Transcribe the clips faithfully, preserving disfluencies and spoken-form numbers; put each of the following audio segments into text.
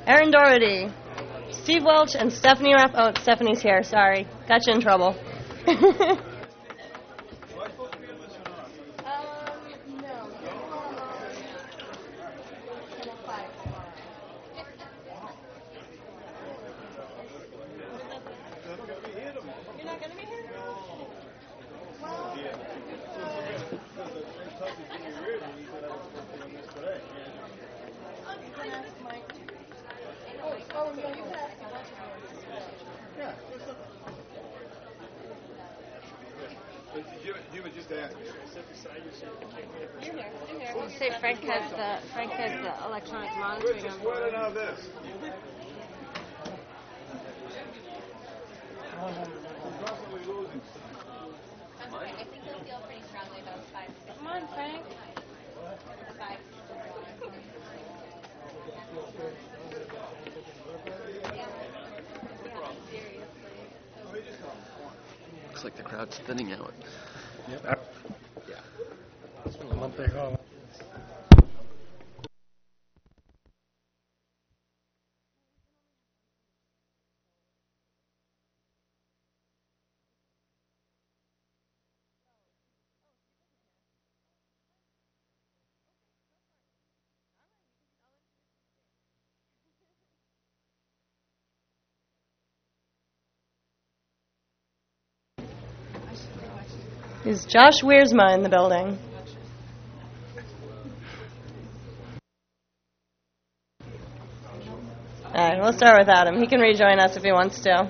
Aaron Doherty, Steve Welch, and Stephanie Raff. Oh, Stephanie's here. Sorry. Got you in trouble. You say Frank has the Frank has the electronic monitoring on board. I think he'll feel pretty strongly about five. Come on, Frank. Five. Looks like the crowd's thinning out. Yep. Yeah. That's been a month ago. Is Josh Wiersma in the building? All right, we'll start with Adam. He can rejoin us if he wants to.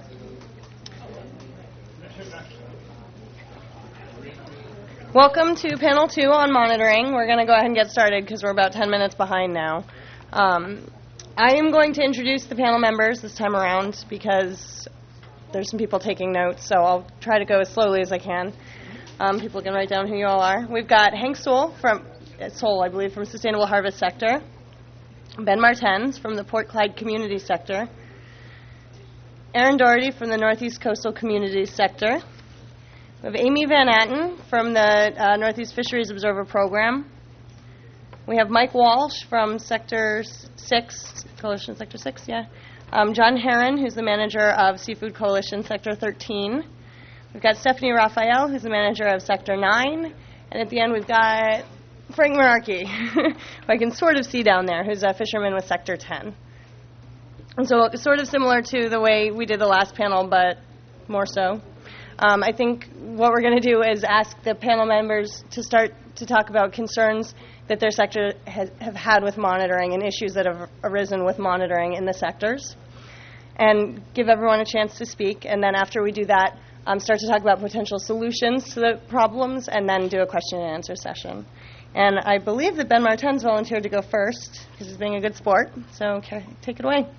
Welcome to panel two on monitoring. We're going to go ahead and get started because we're about ten minutes behind now. Um, I am going to introduce the panel members this time around because there's some people taking notes, so I'll try to go as slowly as I can. Um, people can write down who you all are. We've got Hank Soul from uh, Soul, I believe, from Sustainable Harvest Sector. Ben Martens from the Port Clyde Community Sector. Aaron Doherty from the Northeast Coastal Communities Sector. We have Amy Van Atten from the uh, Northeast Fisheries Observer Program. We have Mike Walsh from Sector six, Coalition Sector six, yeah. Um, John Herron, who's the manager of Seafood Coalition Sector thirteen. We've got Stephanie Raphael, who's the manager of Sector nine. And at the end, we've got Frank Meraki, who I can sort of see down there, who's a fisherman with Sector ten. And so sort of similar to the way we did the last panel, but more so. Um, I think what we're going to do is ask the panel members to start to talk about concerns that their sector has, have had with monitoring and issues that have arisen with monitoring in the sectors, and give everyone a chance to speak. And then after we do that, Um, start to talk about potential solutions to the problems, and then do a question and answer session. And I believe that Ben Martens volunteered to go first because he's being a good sport. So okay, take it away.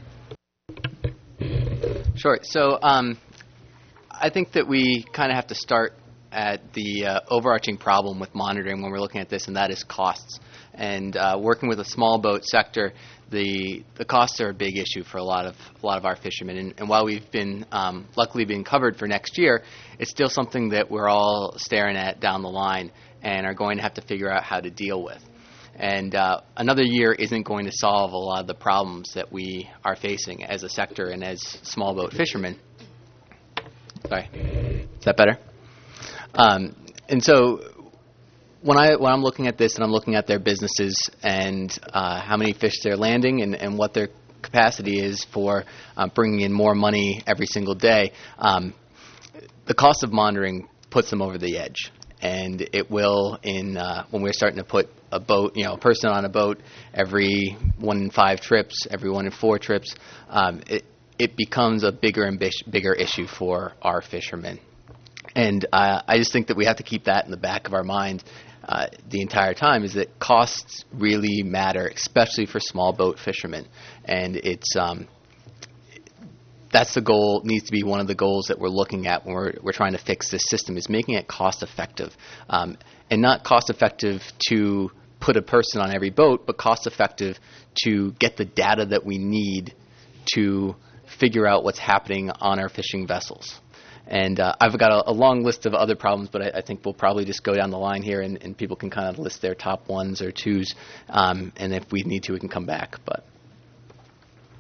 Sure. So um, I think that we kind of have to start at the uh, overarching problem with monitoring when we're looking at this, and that is costs. And uh, working with a small boat sector, the the costs are a big issue for a lot of a lot of our fishermen. And, and while we've been um, luckily been covered for next year, it's still something that we're all staring at down the line and are going to have to figure out how to deal with. And uh, another year isn't going to solve a lot of the problems that we are facing as a sector and as small boat fishermen. Sorry, is that better? Um, and so. When, I, when I'm looking at this and I'm looking at their businesses and uh, how many fish they're landing and, and what their capacity is for uh, bringing in more money every single day, um, the cost of monitoring puts them over the edge. And it will in uh, when we're starting to put a boat, you know, a person on a boat every one in five trips, every one in four trips, um, it, it becomes a bigger and bis- bigger issue for our fishermen. And uh, I just think that we have to keep that in the back of our mind uh, the entire time, is that costs really matter, especially for small boat fishermen. And it's um, that's the goal, needs to be one of the goals that we're looking at when we're, we're trying to fix this system, is making it cost effective. Um, and not cost effective to put a person on every boat, but cost effective to get the data that we need to figure out what's happening on our fishing vessels. And uh, I've got a, a long list of other problems, but I, I think we'll probably just go down the line here, and, and people can kind of list their top ones or twos. Um, and if we need to, we can come back. But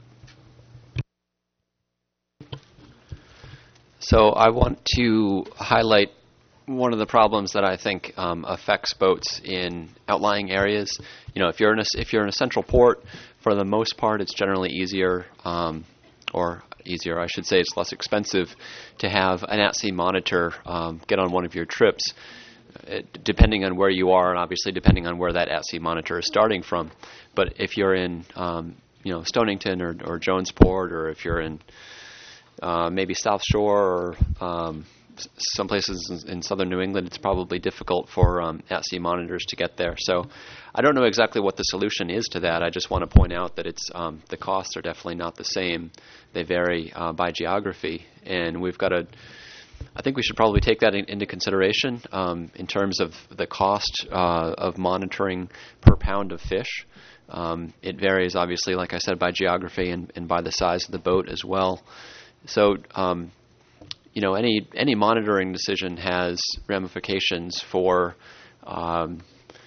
So I want to highlight one of the problems that I think um, affects boats in outlying areas. You know, if you're in a, if you're in a central port, for the most part, it's generally easier, um, or easier, I should say, it's less expensive to have an at-sea monitor um, get on one of your trips, it, depending on where you are, and obviously depending on where that at-sea monitor is starting from. But if you're in, um, you know, Stonington or, or Jonesport, or if you're in uh, maybe South Shore or um, some places in southern New England, it's probably difficult for um, at-sea monitors to get there. So I don't know exactly what the solution is to that. I just want to point out that it's um, the costs are definitely not the same. They vary uh, by geography, and we've got to, I think we should probably take that in, into consideration um, in terms of the cost uh, of monitoring per pound of fish. Um, it varies, obviously, like I said, by geography and, and by the size of the boat as well. So, um, you know, any any monitoring decision has ramifications for um,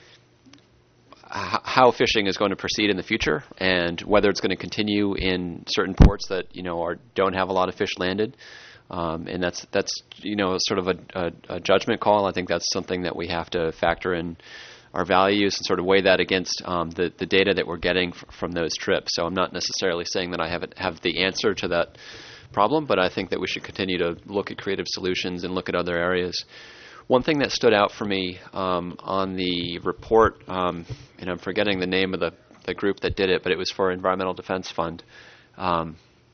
h- how fishing is going to proceed in the future, and whether it's going to continue in certain ports that you know are don't have a lot of fish landed. Um, and that's that's you know sort of a, a, a judgment call. I think that's something that we have to factor in our values and sort of weigh that against um, the the data that we're getting f- from those trips. So I'm not necessarily saying that I have have the answer to that problem, but I think that we should continue to look at creative solutions and look at other areas. One thing that stood out for me um, on the report, um, and I'm forgetting the name of the, the group that did it, but it was for Environmental Defense Fund, um,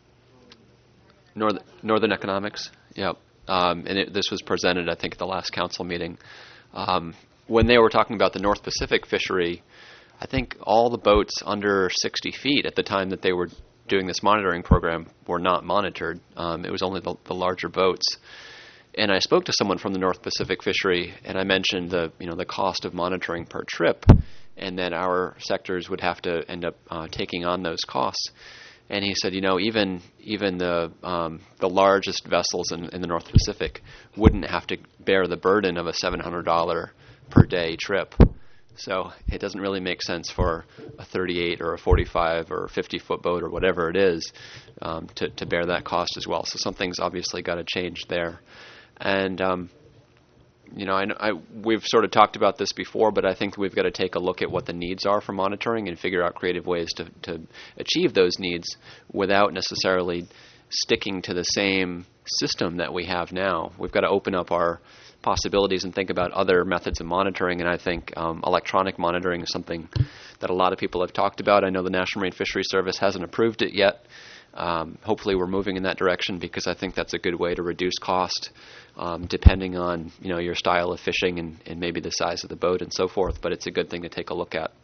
North, Northern Economics. Yep. Um, and it, this was presented, I think, at the last council meeting. Um, when they were talking about the North Pacific fishery, I think all the boats under sixty feet at the time that they were doing this monitoring program were not monitored. Um, it was only the, the larger boats. And I spoke to someone from the North Pacific fishery, and I mentioned the you know the cost of monitoring per trip, and that our sectors would have to end up uh, taking on those costs. And he said, you know, even even the um, the largest vessels in, in the North Pacific wouldn't have to bear the burden of a seven hundred dollars per day trip. So it doesn't really make sense for a thirty-eight or a forty-five or a fifty foot boat or whatever it is um, to, to bear that cost as well. So something's obviously got to change there. And, um, you know, I, I, we've sort of talked about this before, but I think we've got to take a look at what the needs are for monitoring and figure out creative ways to, to achieve those needs without necessarily sticking to the same system that we have now. We've got to open up our possibilities and think about other methods of monitoring, and I think um, electronic monitoring is something that a lot of people have talked about. I know the National Marine Fisheries Service hasn't approved it yet. Um, hopefully we're moving in that direction, because I think that's a good way to reduce cost um, depending on you know your style of fishing and, and maybe the size of the boat and so forth, but it's a good thing to take a look at.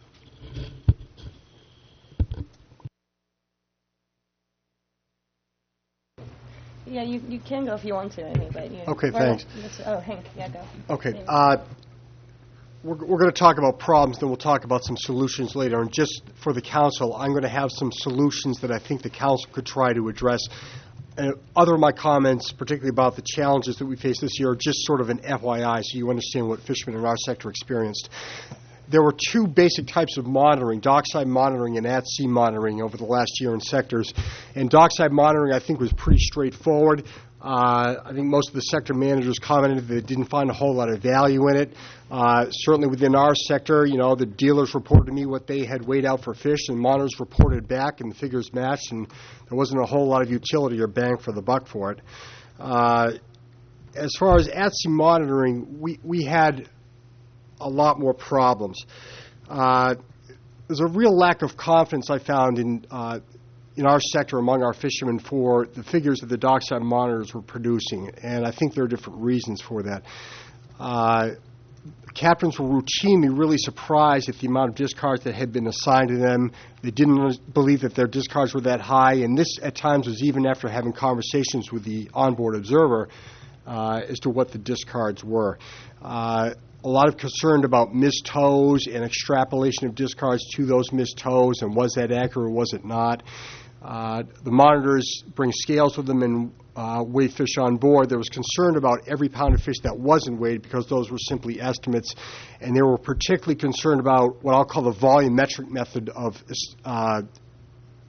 Yeah, you, you can go if you want to, I think, but you... Okay, well, thanks. Oh, Hank, yeah, go. Okay. Yeah. Uh, we're we're going to talk about problems, then we'll talk about some solutions later. And just for the council, I'm going to have some solutions that I think the council could try to address. And other of my comments, particularly about the challenges that we face this year, are just sort of an F Y I, so you understand what fishermen in our sector experienced. There were two basic types of monitoring, dockside monitoring and at-sea monitoring, over the last year in sectors. And dockside monitoring, I think, was pretty straightforward. Uh, I think most of the sector managers commented that they didn't find a whole lot of value in it. Uh, certainly within our sector, you know, the dealers reported to me what they had weighed out for fish, and monitors reported back, and the figures matched, and there wasn't a whole lot of utility or bang for the buck for it. Uh, as far as at-sea monitoring, we, we had a lot more problems. Uh, there's a real lack of confidence I found in uh, in our sector among our fishermen for the figures that the dockside monitors were producing, and I think there are different reasons for that. Uh, captains were routinely really surprised at the amount of discards that had been assigned to them. They didn't believe that their discards were that high, and this at times was even after having conversations with the onboard observer uh, as to what the discards were. Uh, A lot of concern about missed tows and extrapolation of discards to those missed tows, and was that accurate or was it not? Uh, the monitors bring scales with them and uh, weigh fish on board. There was concern about every pound of fish that wasn't weighed, because those were simply estimates, and they were particularly concerned about what I'll call the volumetric method of uh,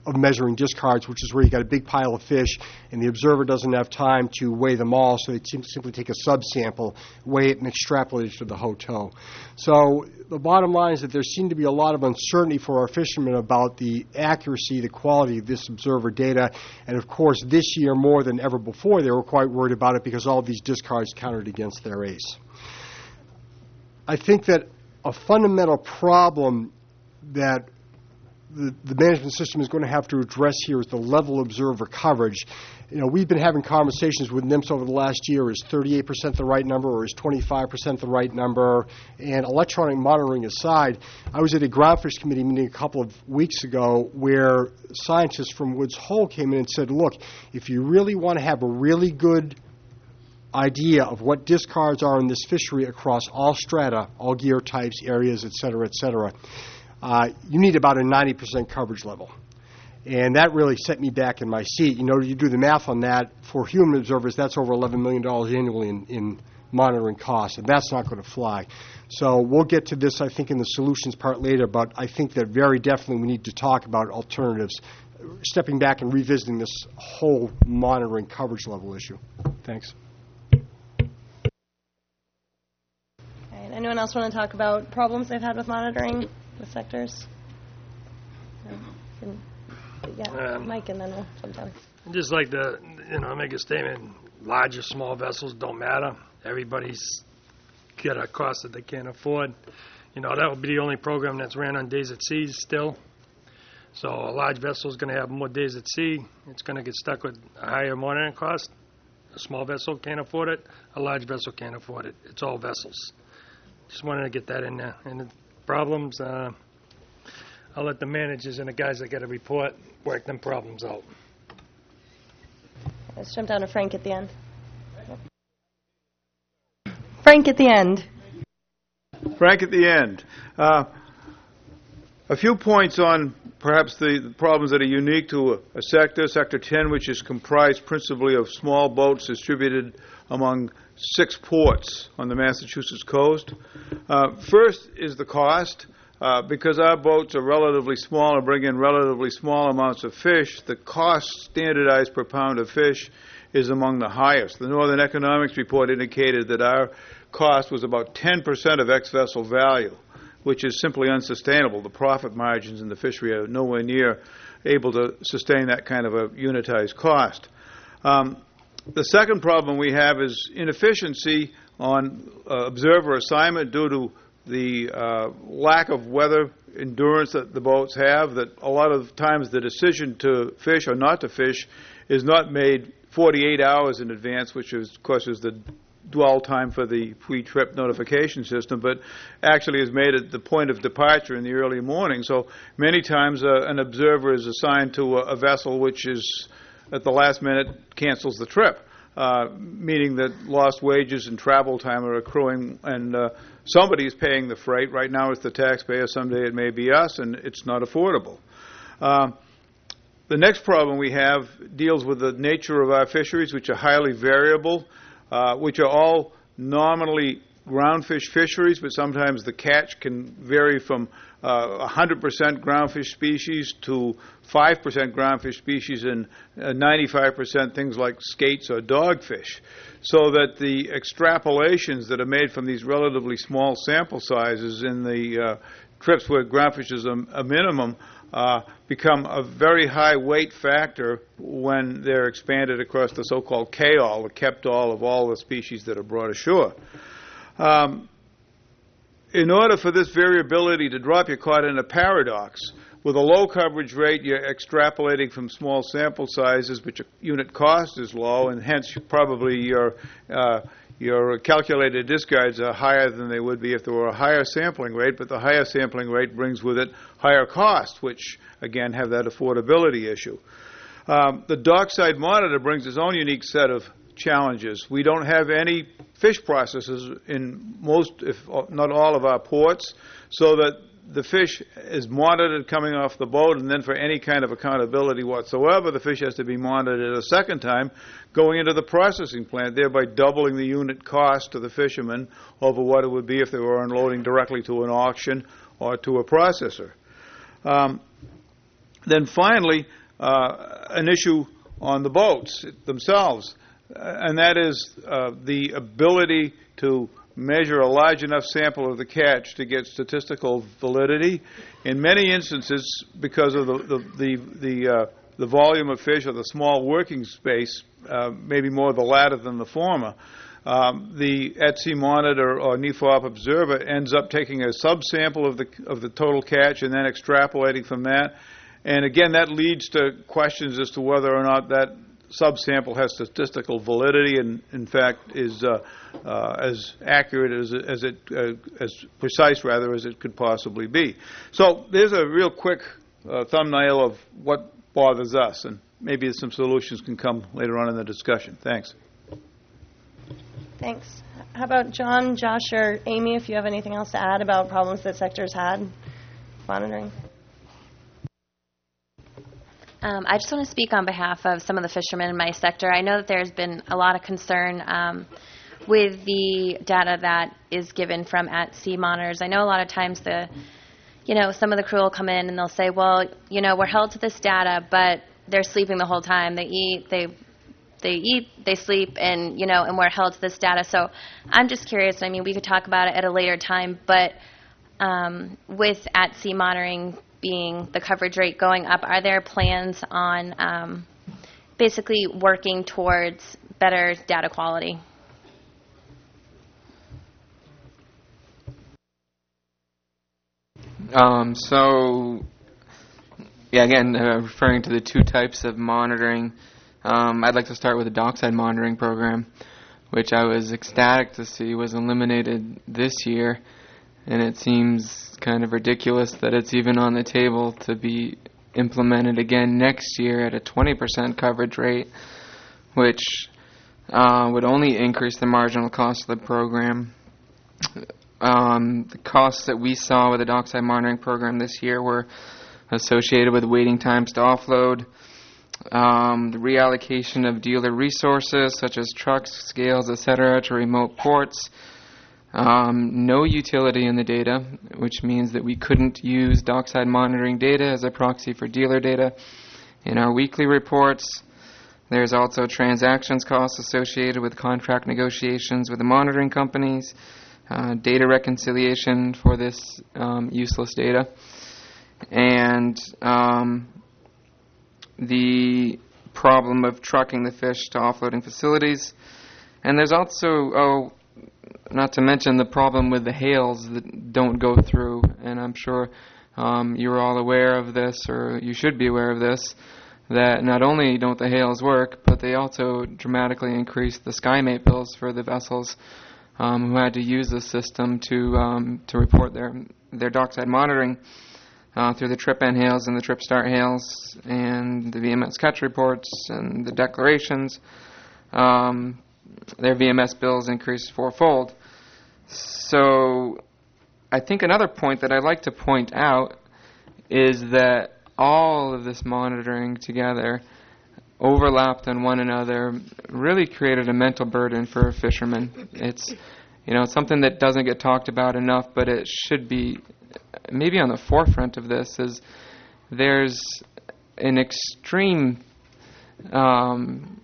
of measuring discards, which is where you got a big pile of fish, and the observer doesn't have time to weigh them all, so they simply take a subsample, weigh it, and extrapolate it to the hotel. So the bottom line is that there seemed to be a lot of uncertainty for our fishermen about the accuracy, the quality of this observer data, and of course this year more than ever before they were quite worried about it because all of these discards counted against their ace. I think that a fundamental problem that The, the management system is going to have to address here is the level of observer coverage. You know, we've been having conversations with N I M S over the last year. Is thirty-eight percent the right number, or is twenty-five percent the right number? And electronic monitoring aside, I was at a groundfish committee meeting a couple of weeks ago where scientists from Woods Hole came in and said, look, if you really want to have a really good idea of what discards are in this fishery across all strata, all gear types, areas, et cetera, et cetera, Uh, you need about a ninety percent coverage level. And that really set me back in my seat. You know, you do the math on that. For human observers, that's over eleven million dollars annually in, in monitoring costs, and that's not going to fly. So we'll get to this, I think, in the solutions part later, but I think that very definitely we need to talk about alternatives, stepping back and revisiting this whole monitoring coverage level issue. Thanks. All right, anyone else want to talk about problems they've had with monitoring the sectors? No? Can, yeah, Um, Mike, and then we'll jump down. I'd just like to, you know, make a statement. Large or small vessels don't matter. Everybody's got a cost that they can't afford. You know, that would be the only program that's ran on days at sea still. So a large vessel is going to have more days at sea. It's going to get stuck with a higher monitoring cost. A small vessel can't afford it. A large vessel can't afford it. It's all vessels. Just wanted to get that in there. And the problems, uh, I'll let the managers and the guys that get a report work them problems out. Let's jump down to Frank at the end. Frank at the end. Frank at the end. Uh, a few points on perhaps the, the problems that are unique to a, a sector, Sector ten, which is comprised principally of small boats distributed among six ports on the Massachusetts coast. Uh, first is the cost. Uh, because our boats are relatively small and bring in relatively small amounts of fish, the cost standardized per pound of fish is among the highest. The Northern Economics Report indicated that our cost was about ten percent of ex-vessel value, which is simply unsustainable. The profit margins in the fishery are nowhere near able to sustain that kind of a unitized cost. Um, the second problem we have is inefficiency on uh, observer assignment due to the uh, lack of weather endurance that the boats have, that a lot of times the decision to fish or not to fish is not made forty-eight hours in advance, which is, of course, is the dwell time for the pre-trip notification system, but actually is made at the point of departure in the early morning. So many times uh, an observer is assigned to a, a vessel which is, at the last minute, cancels the trip. Uh, meaning that lost wages and travel time are accruing, and uh, somebody is paying the freight. Right now it's the taxpayer. Someday it may be us, and it's not affordable. Uh, the next problem we have deals with the nature of our fisheries, which are highly variable, uh, which are all nominally groundfish fisheries, but sometimes the catch can vary from uh, one hundred percent groundfish species to five percent groundfish species and uh, ninety-five percent things like skates or dogfish. So that the extrapolations that are made from these relatively small sample sizes in the uh, trips where groundfish is a, a minimum uh, become a very high weight factor when they're expanded across the so-called K-all, the kept all of all the species that are brought ashore. Um, in order for this variability to drop, you're caught in a paradox. With a low coverage rate, you're extrapolating from small sample sizes, but your unit cost is low, and hence probably your uh, your calculated discards are higher than they would be if there were a higher sampling rate, but the higher sampling rate brings with it higher costs, which, again, have that affordability issue. Um, the dockside monitor brings its own unique set of challenges. We don't have any fish processors in most, if not all, of our ports, so that the fish is monitored coming off the boat, and then for any kind of accountability whatsoever, the fish has to be monitored a second time going into the processing plant, thereby doubling the unit cost to the fishermen over what it would be if they were unloading directly to an auction or to a processor. Um, Then finally, uh, an issue on the boats themselves, uh, and that is uh, the ability to measure a large enough sample of the catch to get statistical validity. In many instances, because of the the the, the, uh, the volume of fish or the small working space, uh, maybe more the latter than the former, um, the at-sea monitor or N E F O P observer ends up taking a subsample of the of the total catch and then extrapolating from that. And again, that leads to questions as to whether or not that subsample has statistical validity and, in fact, is uh, uh, as accurate as, as it, uh, as precise rather as it could possibly be. So there's a real quick uh, thumbnail of what bothers us, and maybe some solutions can come later on in the discussion. Thanks. Thanks. How about John, Josh, or Amy, if you have anything else to add about problems that sector's had monitoring? Um, I just want to speak on behalf of some of the fishermen in my sector. I know that there's been a lot of concern um, with the data that is given from at-sea monitors. I know a lot of times the, you know, some of the crew will come in and they'll say, well, you know, we're held to this data, but they're sleeping the whole time. They eat, they they eat, they sleep, and, you know, and we're held to this data. So I'm just curious. I mean, we could talk about it at a later time, but um, with at-sea monitoring being the coverage rate going up, are there plans on um, basically working towards better data quality? Um, so, yeah, again, uh, referring to the two types of monitoring, um, I'd like to start with the dockside monitoring program, which I was ecstatic to see was eliminated this year. And it seems kind of ridiculous that it's even on the table to be implemented again next year at a twenty percent coverage rate, which uh, would only increase the marginal cost of the program. Um, the costs that we saw with the dockside monitoring program this year were associated with waiting times to offload, um, the reallocation of dealer resources such as trucks, scales, et cetera, to remote ports. Um, no utility in the data, which means that we couldn't use dockside monitoring data as a proxy for dealer data in our weekly reports. There's also transactions costs associated with contract negotiations with the monitoring companies, uh, data reconciliation for this um, useless data, and um, the problem of trucking the fish to offloading facilities. And there's also, oh, not to mention the problem with the hails that don't go through, and I'm sure um, you're all aware of this, or you should be aware of this, that not only don't the hails work, but they also dramatically increase the SkyMate bills for the vessels um, who had to use the system to um, to report their their dockside monitoring uh, through the trip end hails and the trip start hails and the V M S catch reports and the declarations. Um, their V M S bills increased fourfold. So I think another point that I'd like to point out is that all of this monitoring together overlapped on one another, really created a mental burden for fishermen. It's, you know, something that doesn't get talked about enough, but it should be maybe on the forefront of this, is there's an extreme um,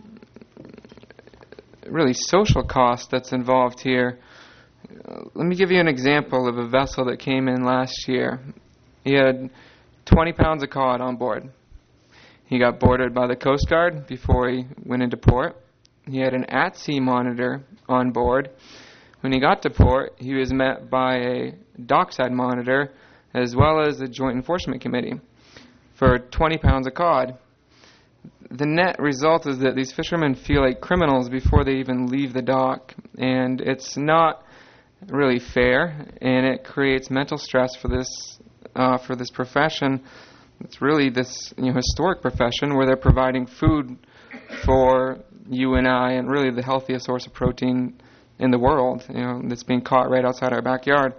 really social cost that's involved here. Uh, let me give you an example of a vessel that came in last year. He had twenty pounds of cod on board. He got boarded by the Coast Guard before he went into port. He had an at-sea monitor on board. When he got to port, he was met by a dockside monitor as well as the Joint Enforcement Committee for twenty pounds of cod. The net result is that these fishermen feel like criminals before they even leave the dock, and it's not really fair, and it creates mental stress for this uh, for this profession. It's really this, you know, historic profession where they're providing food for you and I, and really the healthiest source of protein in the world, you know, that's being caught right outside our backyard.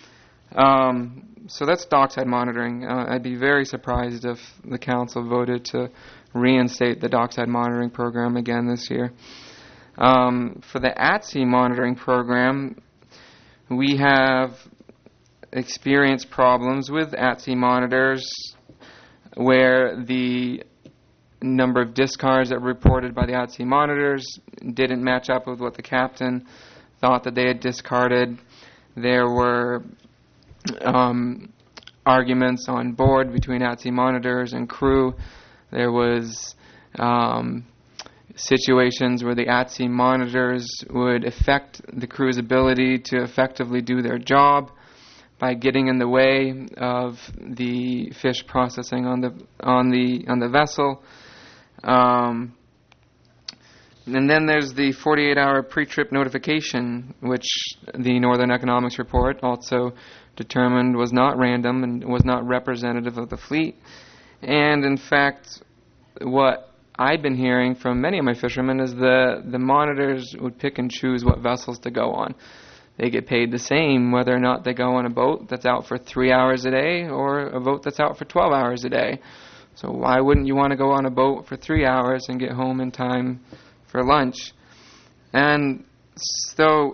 Um, so that's dockside monitoring. Uh, I'd be very surprised if the council voted to reinstate the dockside monitoring program again this year. Um, for the at-sea monitoring program, we have experienced problems with at-sea monitors where the number of discards that were reported by the at-sea monitors didn't match up with what the captain thought that they had discarded. There were um, arguments on board between at-sea monitors and crew. There was um, situations where the at-sea monitors would affect the crew's ability to effectively do their job by getting in the way of the fish processing on the on the on the vessel. Um, and then there's the forty-eight hour pre-trip notification, which the Northern Economics Report also determined was not random and was not representative of the fleet. And in fact, what I've been hearing from many of my fishermen is the the monitors would pick and choose what vessels to go on. They get paid the same whether or not they go on a boat that's out for three hours a day or a boat that's out for twelve hours a day. So why wouldn't you want to go on a boat for three hours and get home in time for lunch? And so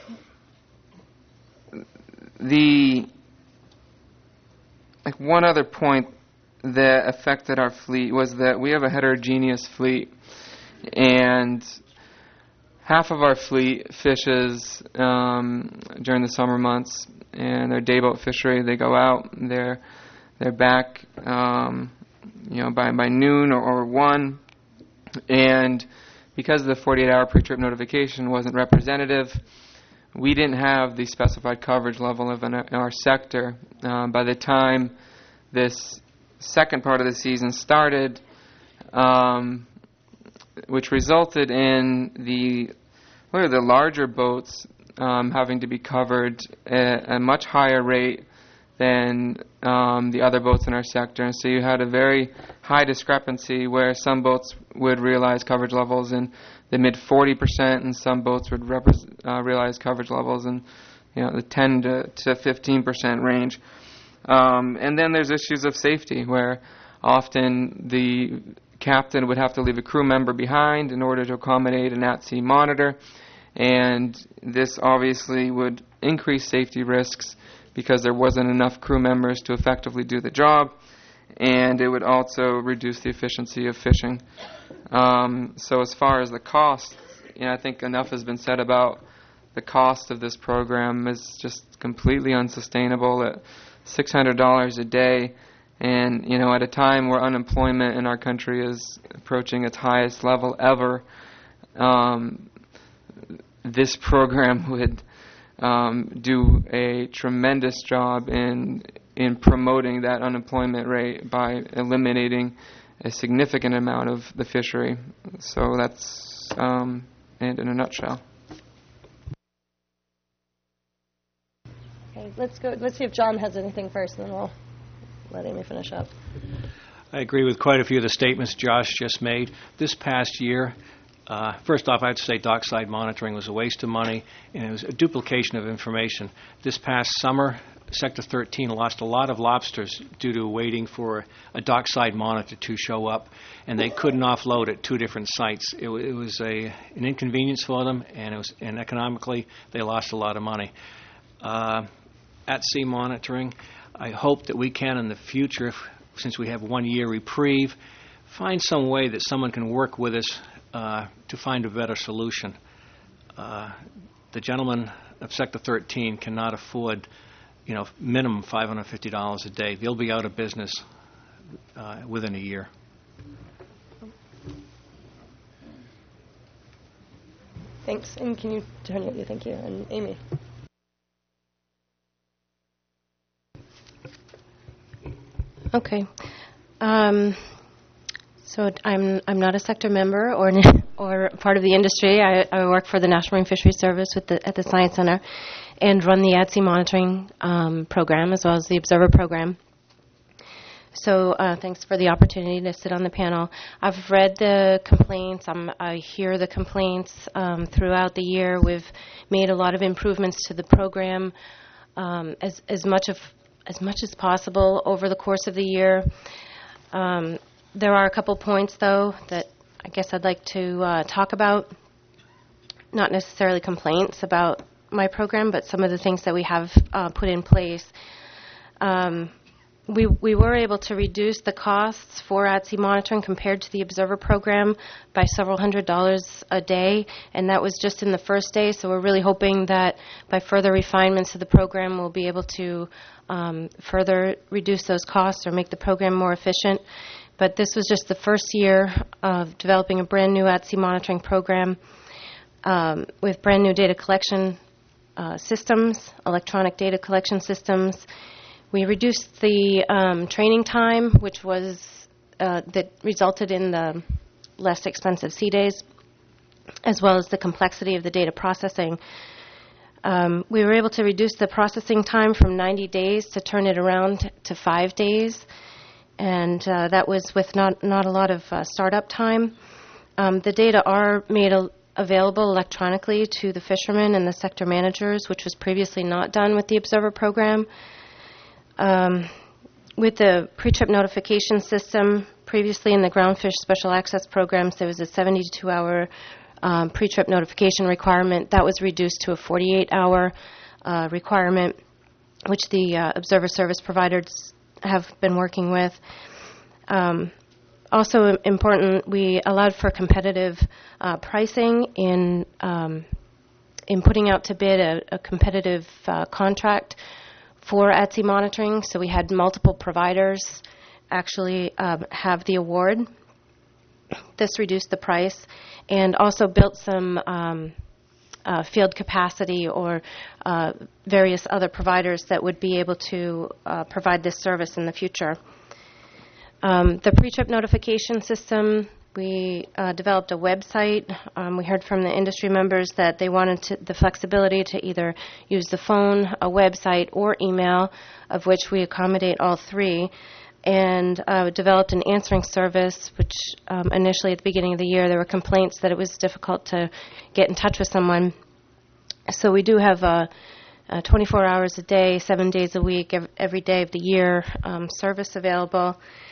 the like one other point that affected our fleet was that we have a heterogeneous fleet, and half of our fleet fishes um, during the summer months, and their dayboat fishery. They go out, they're they're back, um, you know, by by noon or, or one, and because the forty-eight hour pre-trip notification wasn't representative, we didn't have the specified coverage level of an, in our sector. Uh, by the time this second part of the season started, um, which resulted in the what are the larger boats um, having to be covered at a much higher rate than um, the other boats in our sector. And so you had a very high discrepancy where some boats would realize coverage levels in the mid forty percent and some boats would repre- uh, realize coverage levels in you know the ten to fifteen percent range. Um, and then there's issues of safety where often the captain would have to leave a crew member behind in order to accommodate an at-sea monitor, and this obviously would increase safety risks because there wasn't enough crew members to effectively do the job, and it would also reduce the efficiency of fishing. Um, so as far as the cost, you know, I think enough has been said about the cost of this program is just completely unsustainable at six hundred dollars a day. And, you know, at a time where unemployment in our country is approaching its highest level ever, um, this program would um, do a tremendous job in in promoting that unemployment rate by eliminating a significant amount of the fishery. So that's um, it in a nutshell. Okay, let's go. Let's see if John has anything first, and then we'll let Amy finish up. I agree with quite a few of the statements Josh just made. This past year, uh, first off, I have to say dockside monitoring was a waste of money, and it was a duplication of information. This past summer, Sector thirteen lost a lot of lobsters due to waiting for a dockside monitor to show up, and they couldn't offload at two different sites. It, w- it was a an inconvenience for them, and it was and economically they lost a lot of money. Uh, at-sea monitoring, I hope that we can in the future, if, since we have one year reprieve, find some way that someone can work with us uh, to find a better solution. Uh, the gentlemen of Sector thirteen cannot afford, you know, minimum five hundred fifty dollars a day. They'll be out of business uh, within a year. Thanks. And can you turn it? Thank you. And Amy. Okay. Um, so I'm I'm not a sector member or or part of the industry. I, I work for the National Marine Fisheries Service with the, at the Science Center, and run the at-sea monitoring um, program as well as the Observer program. So uh, thanks for the opportunity to sit on the panel. I've read the complaints. I'm, I hear the complaints um, throughout the year. We've made a lot of improvements to the program um, as as much of as much as possible over the course of the year. Um, there are a couple points, though, that I guess I'd like to uh, talk about. Not necessarily complaints about my program, but some of the things that we have uh, put in place. Um, we we were able to reduce the costs for A T S E monitoring compared to the Observer program by several hundred dollars a day, and that was just in the first day. So we're really hoping that by further refinements of the program, we'll be able to um, further reduce those costs or make the program more efficient. But this was just the first year of developing a brand new A T S E monitoring program um, with brand new data collection uh, systems, electronic data collection systems. We reduced the um, training time, which was uh, that resulted in the less expensive C days, as well as the complexity of the data processing. Um, we were able to reduce the processing time from ninety days to turn it around to five days, and uh, that was with not not a lot of uh, startup time. Um, the data are made a, available electronically to the fishermen and the sector managers, which was previously not done with the Observer program. Um, with the pre-trip notification system, previously in the groundfish special access programs, there was a seventy-two hour um, pre-trip notification requirement. That was reduced to a forty-eight hour uh, requirement, which the uh, Observer service providers have been working with. Um, also important, we allowed for competitive uh, pricing in um, in putting out to bid a, a competitive uh, contract for A T S E monitoring. So we had multiple providers actually um, have the award. This reduced the price and also built some um, uh, field capacity or uh, various other providers that would be able to uh, provide this service in the future. Um, the pre-trip notification system, we uh, developed a website. Um, we heard from the industry members that they wanted to, the flexibility to either use the phone, a website, or email, of which we accommodate all three, and uh, developed an answering service, which um, initially at the beginning of the year there were complaints that it was difficult to get in touch with someone. So we do have a, a twenty-four hours a day, seven days a week, every, every day of the year um, service available.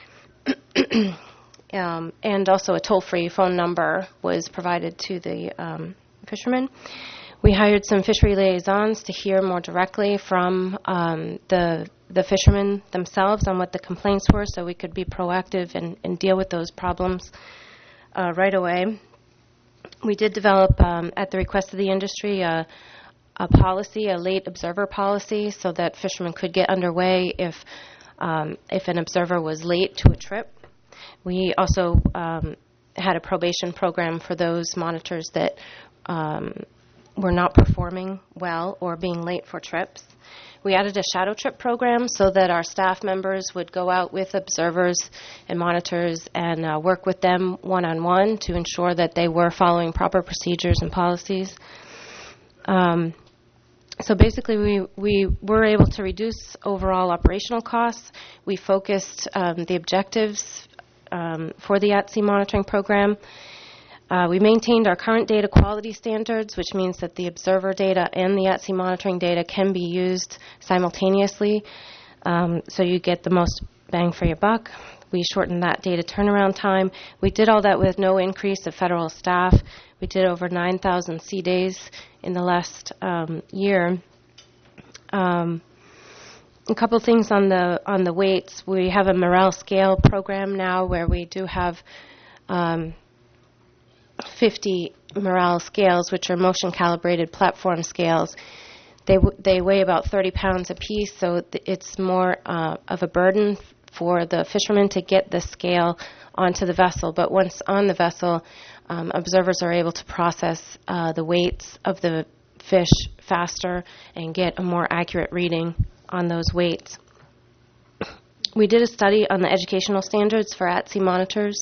Um, and also a toll-free phone number was provided to the um, fishermen. We hired some fishery liaisons to hear more directly from um, the the fishermen themselves on what the complaints were, so we could be proactive and, and deal with those problems uh, right away. We did develop, um, at the request of the industry, a, a policy, a late observer policy, so that fishermen could get underway if um, if an observer was late to a trip. We also um, had a probation program for those monitors that um, were not performing well or being late for trips. We added a shadow trip program so that our staff members would go out with observers and monitors and uh, work with them one-on-one to ensure that they were following proper procedures and policies. Um, So basically, we, we were able to reduce overall operational costs. We focused um, the objectives um, for the A T S E monitoring program. Uh, we maintained our current data quality standards, which means that the observer data and the A T S E monitoring data can be used simultaneously, um, so you get the most bang for your buck. We shortened that data turnaround time. We did all that with no increase of federal staff. We did over nine thousand C days in the last um, year. Um, a couple things on the on the weights. We have a morale scale program now where we do have um, fifty morale scales, which are motion calibrated platform scales. They w- they weigh about thirty pounds apiece, so th- it's more uh, of a burden for the fishermen to get the scale onto the vessel. But once on the vessel, um, observers are able to process uh, the weights of the fish faster and get a more accurate reading on those weights. We did a study on the educational standards for A T S E monitors.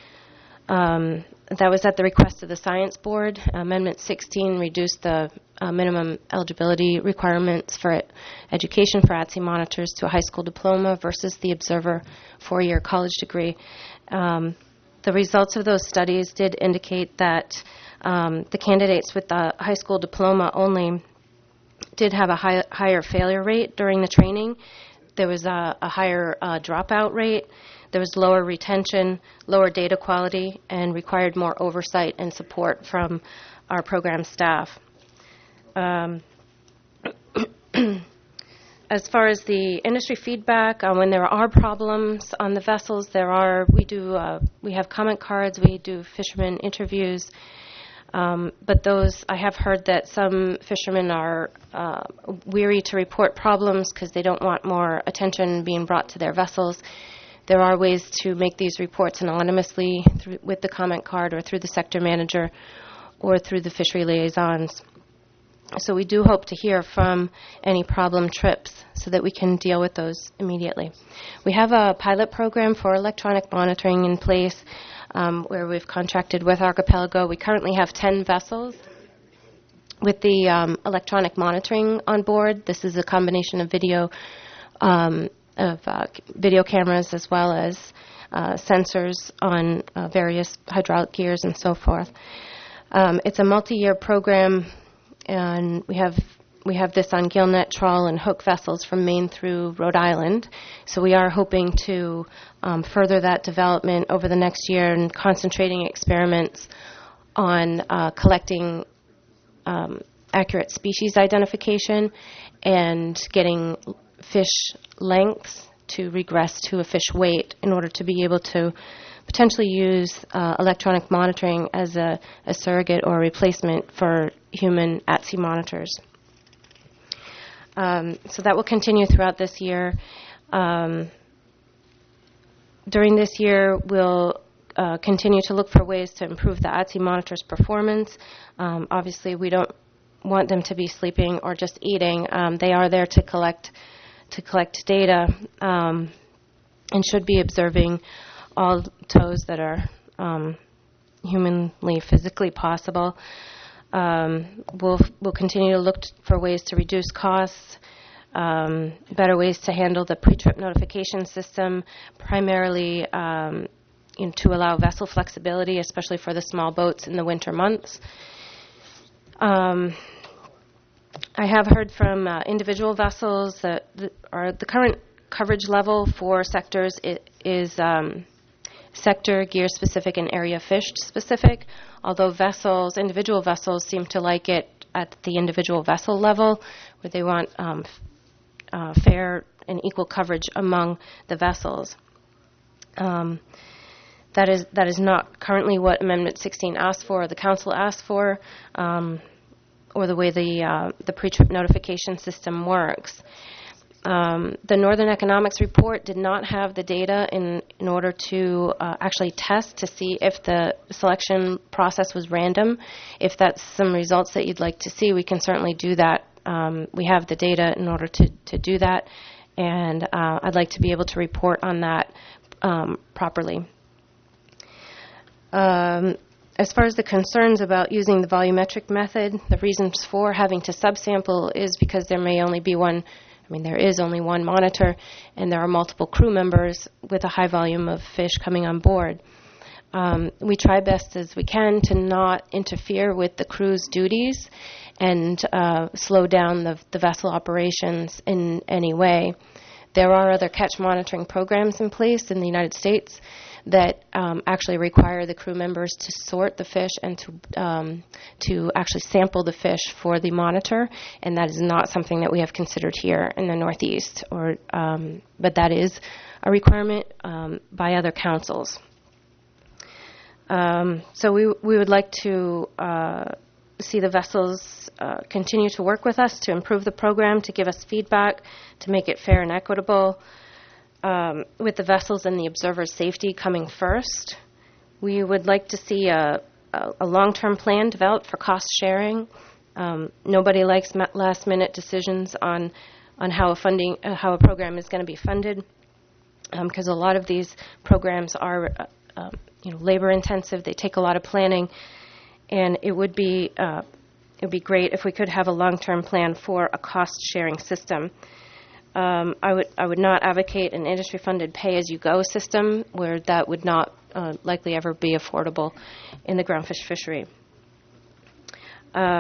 Um, that was at the request of the Science Board. Amendment sixteen reduced the uh, minimum eligibility requirements for education for A T S E monitors to a high school diploma versus the Observer four-year college degree. Um, the results of those studies did indicate that um, the candidates with the high school diploma only did have a high, higher failure rate during the training. There was a, a higher uh, dropout rate. There was lower retention, lower data quality, and required more oversight and support from our program staff. Um, as far as the industry feedback, uh, when there are problems on the vessels, there are we do uh, we have comment cards, we do fishermen interviews, um, but those I have heard that some fishermen are uh, weary to report problems because they don't want more attention being brought to their vessels. There are ways to make these reports anonymously through, with the comment card or through the sector manager or through the fishery liaisons. So we do hope to hear from any problem trips so that we can deal with those immediately. We have a pilot program for electronic monitoring in place um, where we've contracted with Archipelago. We currently have ten vessels with the um, electronic monitoring on board. This is a combination of video um, of uh, video cameras as well as uh, sensors on uh, various hydraulic gears and so forth. Um, it's a multi-year program. And we have we have this on gillnet, trawl, and hook vessels from Maine through Rhode Island. So we are hoping to um, further that development over the next year and concentrating experiments on uh, collecting um, accurate species identification and getting fish lengths to regress to a fish weight in order to be able to potentially use uh, electronic monitoring as a, a surrogate or a replacement for human at-sea monitors. Um, so that will continue throughout this year. Um, during this year, we'll uh, continue to look for ways to improve the at-sea monitors' performance. Um, obviously, we don't want them to be sleeping or just eating. Um, they are there to collect to collect data um, and should be observing all tows that are um, humanly, physically possible. Um, we'll we'll continue to look t- for ways to reduce costs, um, better ways to handle the pre-trip notification system, primarily um, you know, to allow vessel flexibility, especially for the small boats in the winter months. Um, I have heard from uh, individual vessels that the, are the current coverage level for sectors it is um, sector, gear-specific, and area-fished-specific, although vessels, individual vessels, seem to like it at the individual vessel level, where they want um, f- uh, fair and equal coverage among the vessels. Um, that is that is not currently what Amendment sixteen asked for, or the Council asked for, um, or the way the uh, the pre-trip notification system works. Um, the Northern Economics Report did not have the data in, in order to uh, actually test to see if the selection process was random. If that's some results that you'd like to see, we can certainly do that. Um, we have the data in order to, to do that, and uh, I'd like to be able to report on that um, properly. Um, As far as the concerns about using the volumetric method, the reasons for having to subsample is because there may only be one, I mean, there is only one monitor, and there are multiple crew members with a high volume of fish coming on board. Um, we try best as we can to not interfere with the crew's duties and uh, slow down the, the vessel operations in any way. There are other catch monitoring programs in place in the United States that um, actually require the crew members to sort the fish and to um, to actually sample the fish for the monitor, and that is not something that we have considered here in the Northeast, or um, but that is a requirement um, by other councils. Um, so we we would like to uh, see the vessels uh, continue to work with us to improve the program, to give us feedback, to make it fair and equitable. Um, with the vessels and the observers' safety coming first, we would like to see a, a, a long-term plan developed for cost sharing. Um, nobody likes ma- last-minute decisions on on how a funding uh, how a program is going to be funded, because um, a lot of these programs are uh, uh, you know labor-intensive. They take a lot of planning, and it would be uh, it would be great if we could have a long-term plan for a cost-sharing system. Um, I would I would not advocate an industry-funded pay-as-you-go system where that would not uh, likely ever be affordable in the groundfish fishery. Um,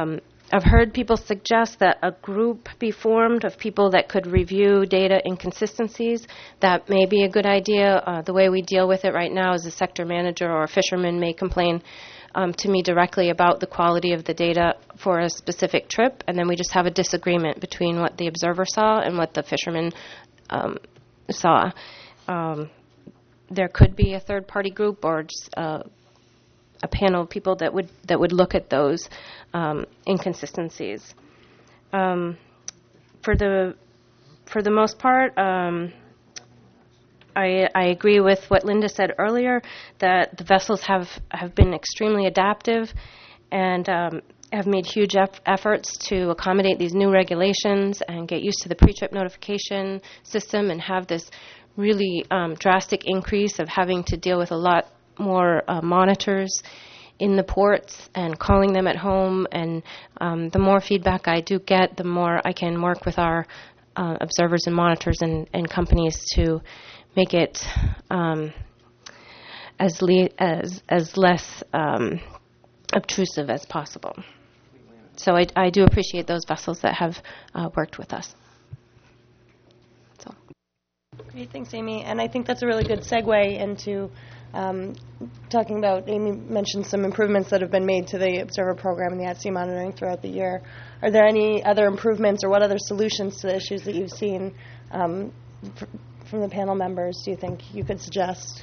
I've heard people suggest that a group be formed of people that could review data inconsistencies. That may be a good idea. Uh, the way we deal with it right now is a sector manager or a fisherman may complain um, to me directly about the quality of the data for a specific trip, and then we just have a disagreement between what the observer saw and what the fisherman um, saw. Um, there could be a third-party group or just, uh, a panel of people that would that would look at those um, inconsistencies. Um, for the for the most part, um, I, I agree with what Linda said earlier, that the vessels have, have been extremely adaptive and um, have made huge eff- efforts to accommodate these new regulations and get used to the pre-trip notification system, and have this really um, drastic increase of having to deal with a lot more uh, monitors in the ports and calling them at home. And um, the more feedback I do get, the more I can work with our uh, observers and monitors and, and companies to make it um, as, le- as as less um, obtrusive as possible. So I, I do appreciate those vessels that have uh, worked with us. So. Great, thanks, Amy. And I think that's a really good segue into um, talking about, Amy mentioned some improvements that have been made to the Observer program and the at-sea monitoring throughout the year. Are there any other improvements or what other solutions to the issues that you've seen um, fr- from the panel members do you think you could suggest?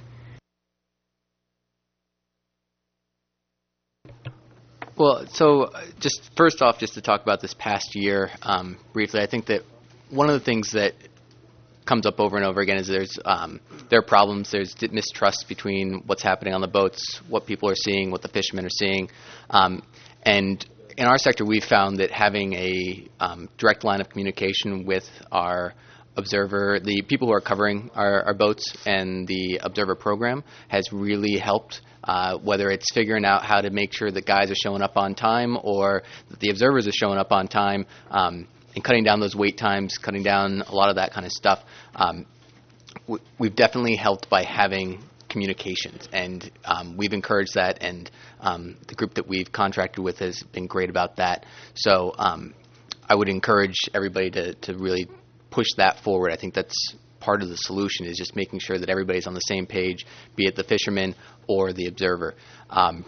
Well, so uh, just first off, just to talk about this past year um, briefly, I think that one of the things that comes up over and over again is there's um, there are problems. There's mistrust between what's happening on the boats, what people are seeing, what the fishermen are seeing, um, and in our sector, we've found that having a um, direct line of communication with our observer, the people who are covering our, our boats and the observer program has really helped. Uh, whether it's figuring out how to make sure that guys are showing up on time or that the observers are showing up on time, um, and cutting down those wait times, cutting down a lot of that kind of stuff. Um, w- we've definitely helped by having communications, and um, we've encouraged that, and um, the group that we've contracted with has been great about that. So um, I would encourage everybody to, to really push that forward. I think that's part of the solution, is just making sure that everybody's on the same page, be it the fisherman or the observer. Um,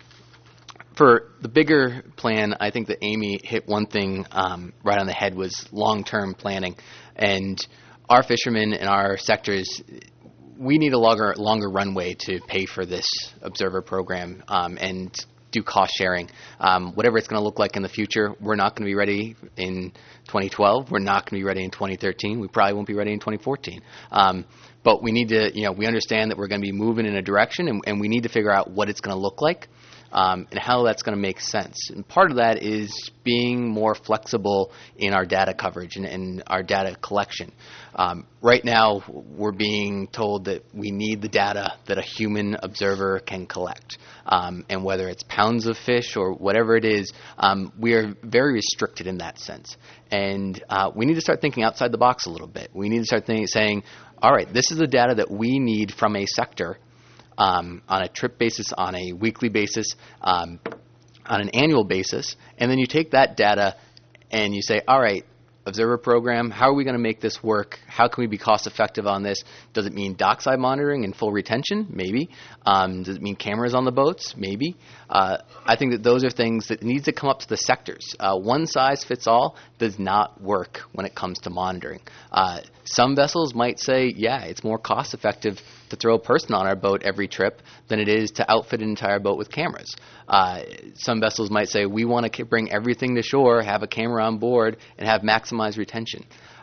for the bigger plan, I think that Amy hit one thing um, right on the head, was long-term planning. And our fishermen and our sectors, we need a longer longer runway to pay for this observer program um, and do cost sharing. Um, whatever it's going to look like in the future, we're not going to be ready in twenty twelve. We're not going to be ready in twenty thirteen. We probably won't be ready in twenty fourteen. Um, but we need to, you know, we understand that we're going to be moving in a direction, and, and we need to figure out what it's going to look like um, and how that's going to make sense. And part of that is being more flexible in our data coverage and, and our data collection. Um, right now, we're being told that we need the data that a human observer can collect. Um, and whether it's pounds of fish or whatever it is, um, we are very restricted in that sense. And uh, we need to start thinking outside the box a little bit. We need to start thinking, saying, all right, this is the data that we need from a sector um, on a trip basis, on a weekly basis, um, on an annual basis. And then you take that data and you say, all right, observer program, how are we going to make this work? How can we be cost effective on this? Does it mean dockside monitoring and full retention? Maybe. Um, does it mean cameras on the boats? Maybe. Uh, I think that those are things that need to come up to the sectors. Uh, one size fits all does not work when it comes to monitoring. Uh, some vessels might say, yeah, it's more cost effective to throw a person on our boat every trip than it is to outfit an entire boat with cameras. Uh, some vessels might say, we want to bring everything to shore, have a camera on board, and have maximized retention.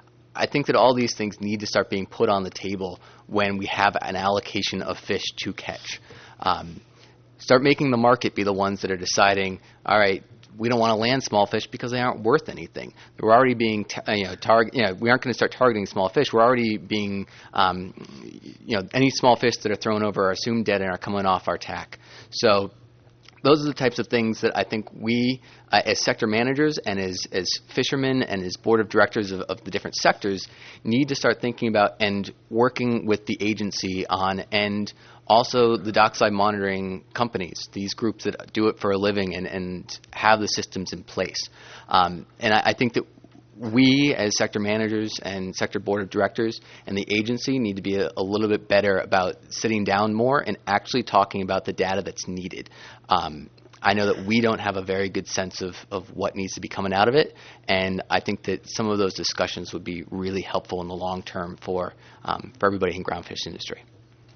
I think that all these things need to start being put on the table when we have an allocation of fish to catch. Um, start making the market be the ones that are deciding, all right, we don't want to land small fish because they aren't worth anything. We're already being, ta- you know, target. You know, we aren't going to start targeting small fish. We're already being, um, you know, any small fish that are thrown over are assumed dead and are coming off our tack. So those are the types of things that I think we, uh, as sector managers and as, as fishermen and as board of directors of, of the different sectors, need to start thinking about and working with the agency on, and Also, the dockside monitoring companies, these groups that do it for a living and, and have the systems in place. Um, and I, I think that we as sector managers and sector board of directors and the agency need to be a, a little bit better about sitting down more and actually talking about the data that's needed. Um, I know that we don't have a very good sense of, of what needs to be coming out of it, and I think that some of those discussions would be really helpful in the long term for um, for everybody in the groundfish industry.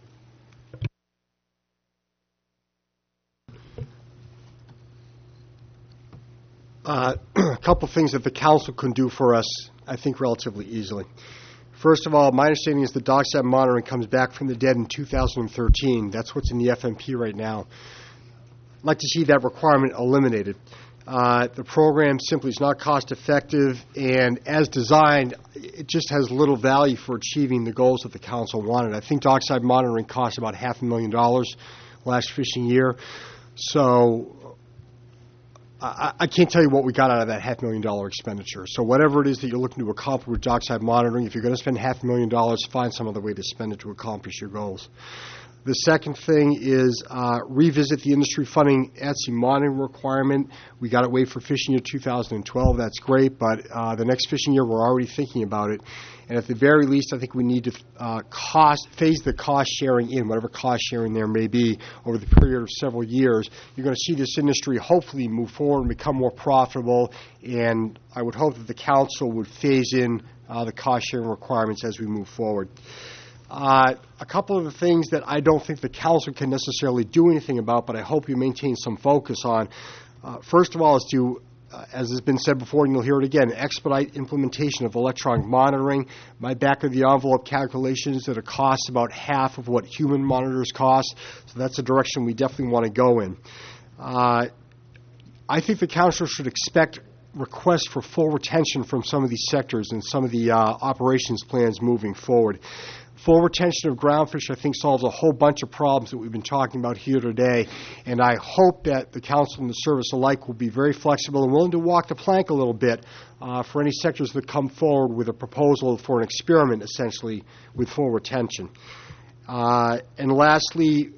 Uh, a couple of things that the council can do for us, I think, relatively easily. First of all, my understanding is the dockside monitoring comes back from the dead in two thousand thirteen. That's what's in the F M P right now. I'd like to see that requirement eliminated. Uh, the program simply is not cost effective, and as designed, it just has little value for achieving the goals that the council wanted. I think dockside monitoring cost about half a million dollars last fishing year. So I, I can't tell you what we got out of that half million dollar expenditure. So whatever it is that you're looking to accomplish with dockside monitoring, if you're going to spend half a million dollars, find some other way to spend it to accomplish your goals. The second thing is uh, revisit the industry funding at sea monitoring requirement. We got it waived for fishing year two thousand twelve. That's great, but uh, the next fishing year we're already thinking about it. And at the very least, I think we need to uh, cost phase the cost sharing in, whatever cost sharing there may be, over the period of several years. You're going to see this industry hopefully move forward and become more profitable, and I would hope that the council would phase in uh, the cost sharing requirements as we move forward. Uh, a couple of the things that I don't think the council can necessarily do anything about, but I hope you maintain some focus on. Uh, first of all, is to, uh, as has been said before, and you'll hear it again, expedite implementation of electronic monitoring. My back-of-the-envelope calculations that it costs about half of what human monitors cost, so that's a direction we definitely want to go in. Uh, I think the council should expect requests for full retention from some of these sectors and some of the uh, operations plans moving forward. Full retention of groundfish, I think, solves a whole bunch of problems that we've been talking about here today, and I hope that the council and the service alike will be very flexible and willing to walk the plank a little bit uh, for any sectors that come forward with a proposal for an experiment, essentially, with full retention. Uh, and lastly,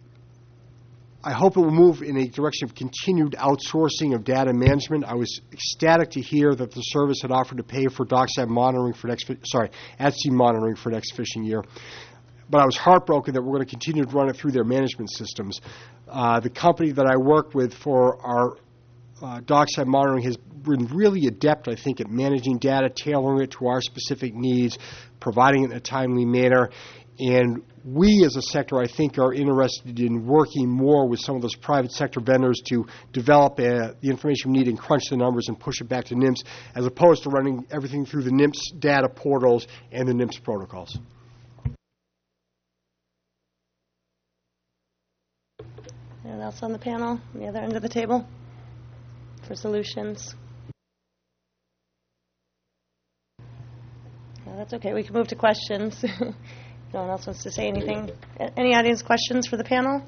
I hope it will move in a direction of continued outsourcing of data management. I was ecstatic to hear that the service had offered to pay for dockside monitoring for next, sorry, at-sea monitoring for next fishing year. But I was heartbroken that we're going to continue to run it through their management systems. Uh, the company that I work with for our uh, dockside monitoring has been really adept, I think, at managing data, tailoring it to our specific needs, providing it in a timely manner. And we as a sector, I think, are interested in working more with some of those private sector vendors to develop uh, the information we need and crunch the numbers and push it back to NIMS, as opposed to running everything through the NIMS data portals and the NIMS protocols. Anyone else on the panel, on the other end of the table, for solutions? No, that's okay. We can move to questions. No one else wants to say anything. Any audience questions for the panel?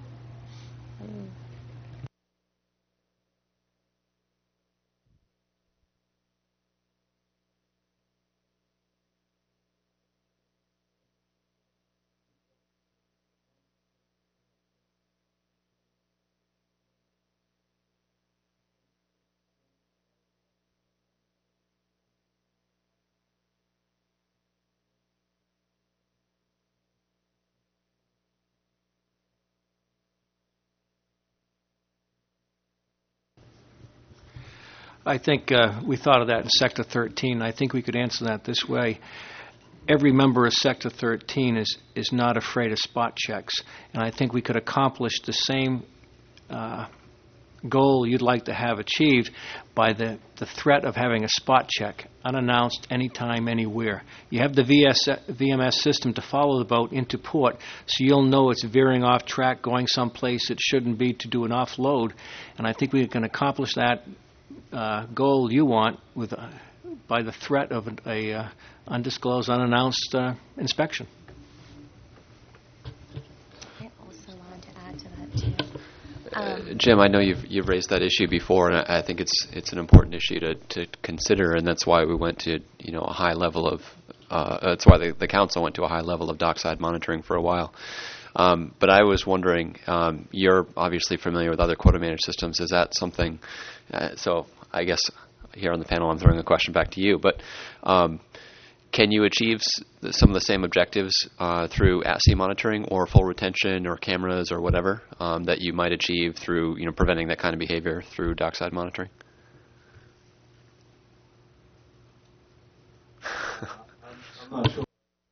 I think uh, we thought of that in Sector thirteen. I think we could answer that this way. Every member of Sector thirteen is, is not afraid of spot checks, and I think we could accomplish the same uh, goal you'd like to have achieved by the, the threat of having a spot check, unannounced, anytime, anywhere. You have the V S, V M S system to follow the boat into port, so you'll know it's veering off track, going someplace it shouldn't be to do an offload, and I think we can accomplish that Uh, goal you want with uh, by the threat of a, a uh, undisclosed, unannounced uh, inspection. I also wanted to add to that too. Um, uh, Jim, I know you've you've raised that issue before, and I, I think it's it's an important issue to, to consider, and that's why we went to you know a high level of uh, that's why the, the council went to a high level of dockside monitoring for a while. Um, but I was wondering, um, you're obviously familiar with other quota managed systems. Is that something? Uh, so I guess here on the panel, I'm throwing a question back to you. But um, can you achieve s- some of the same objectives uh, through at-sea monitoring or full retention or cameras or whatever um, that you might achieve through, you know, preventing that kind of behavior through dockside monitoring? I'm not sure.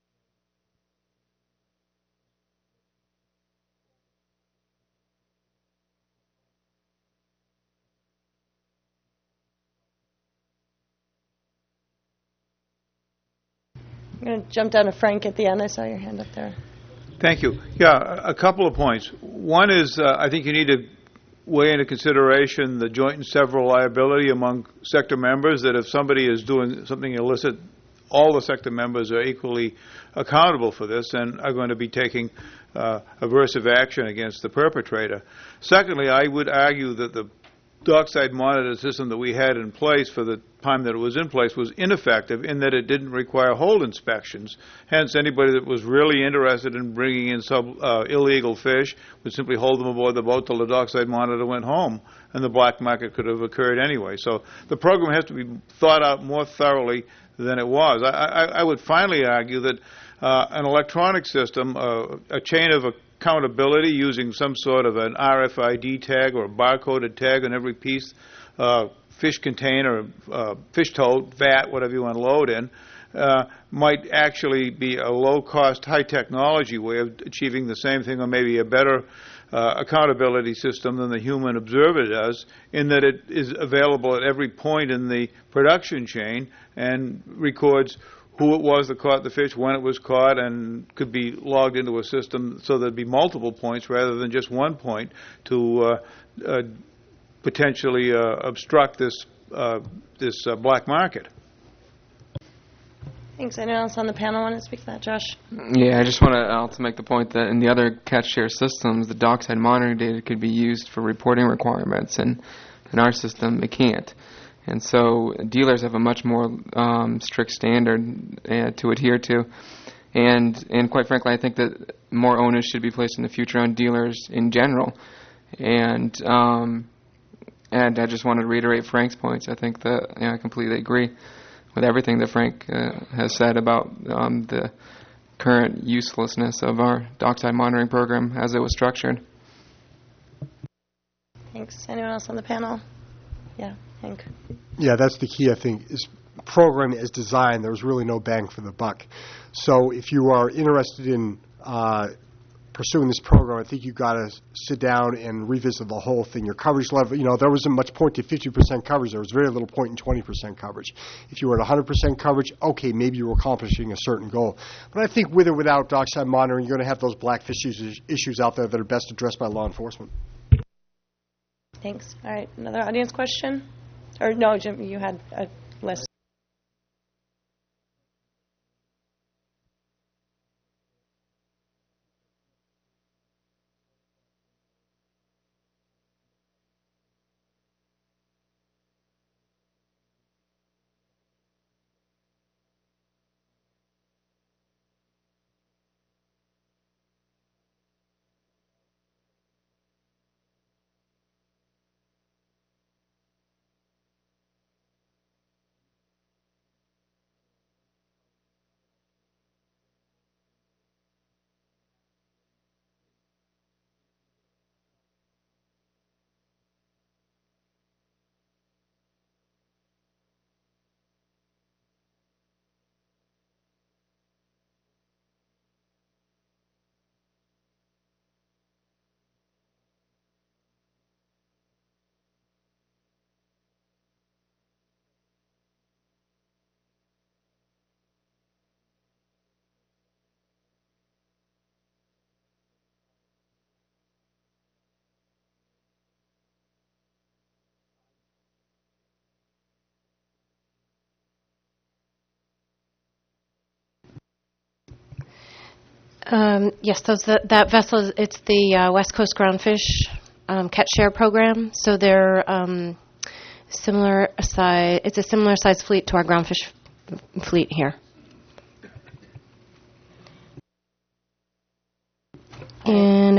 I'm going to jump down to Frank at the end. I saw your hand up there. Thank you. Yeah, a a couple of points. One is uh, I think you need to weigh into consideration the joint and several liability among sector members, that if somebody is doing something illicit, all the sector members are equally accountable for this and are going to be taking uh, aversive action against the perpetrator. Secondly, I would argue that the dockside monitor system that we had in place for the time that it was in place was ineffective in that it didn't require hold inspections. Hence, anybody that was really interested in bringing in sub, uh, illegal fish would simply hold them aboard the boat till the dockside monitor went home, and the black market could have occurred anyway. So the program has to be thought out more thoroughly than it was. I, I, I would finally argue that uh, an electronic system, uh, a chain of accountability using some sort of an R F I D tag or a barcoded tag on every piece, uh, fish container, uh, fish tote, vat, whatever you want to load in, uh, might actually be a low-cost, high-technology way of achieving the same thing, or maybe a better uh, accountability system than the human observer does, in that it is available at every point in the production chain and records who it was that caught the fish, when it was caught, and could be logged into a system so there'd be multiple points rather than just one point to uh, uh, potentially uh, obstruct this uh, this uh, black market. Thanks. Anyone else on the panel want to speak to that? Josh? Yeah, I just want to also make the point that in the other catch share systems, the dockside monitoring data could be used for reporting requirements, and in our system, it can't. And so dealers have a much more um, strict standard uh, to adhere to. And and quite frankly, I think that more onus should be placed in the future on dealers in general. And um, and I just wanted to reiterate Frank's points. I think that you know, I completely agree with everything that Frank uh, has said about um, the current uselessness of our dockside monitoring program as it was structured. Thanks. Anyone else on the panel? Yeah, Hank. Yeah, that's the key, I think, is program as designed, there's really no bang for the buck. So if you are interested in uh, pursuing this program, I think you've got to sit down and revisit the whole thing. Your coverage level, you know, there wasn't much point to fifty percent coverage. There was very little point in twenty percent coverage. If you were at one hundred percent coverage, okay, maybe you were accomplishing a certain goal. But I think with or without dockside monitoring, you're going to have those blackfish issues, issues out there that are best addressed by law enforcement. Thanks. All right, another audience question? Or no, Jim, you had a list. Um, yes, those that, that vessel, is- it's the uh, West Coast Groundfish um, Catch Share Program. So they're um, similar size. It's a similar size fleet to our groundfish f- fleet here. And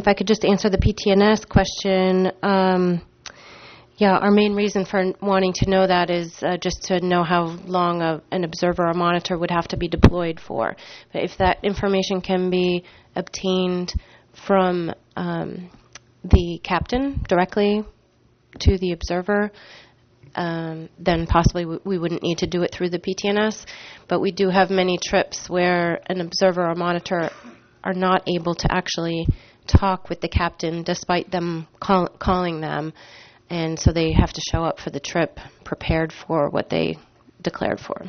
if I could just answer the P T N S question, um, yeah, our main reason for wanting to know that is uh, just to know how long a, an observer or monitor would have to be deployed for. But if that information can be obtained from um, the captain directly to the observer, um, then possibly w- we wouldn't need to do it through the P T N S. But we do have many trips where an observer or monitor are not able to actually talk with the captain despite them call- calling them. And so they have to show up for the trip prepared for what they declared for.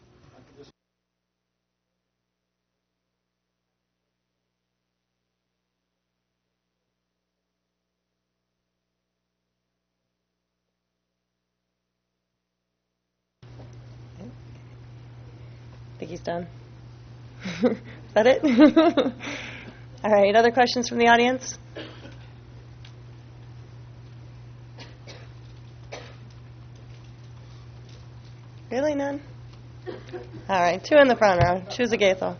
I think he's done. Is that it? All right, other questions from the audience? Really, none? All right, two in the front row. Choose a Gaethel.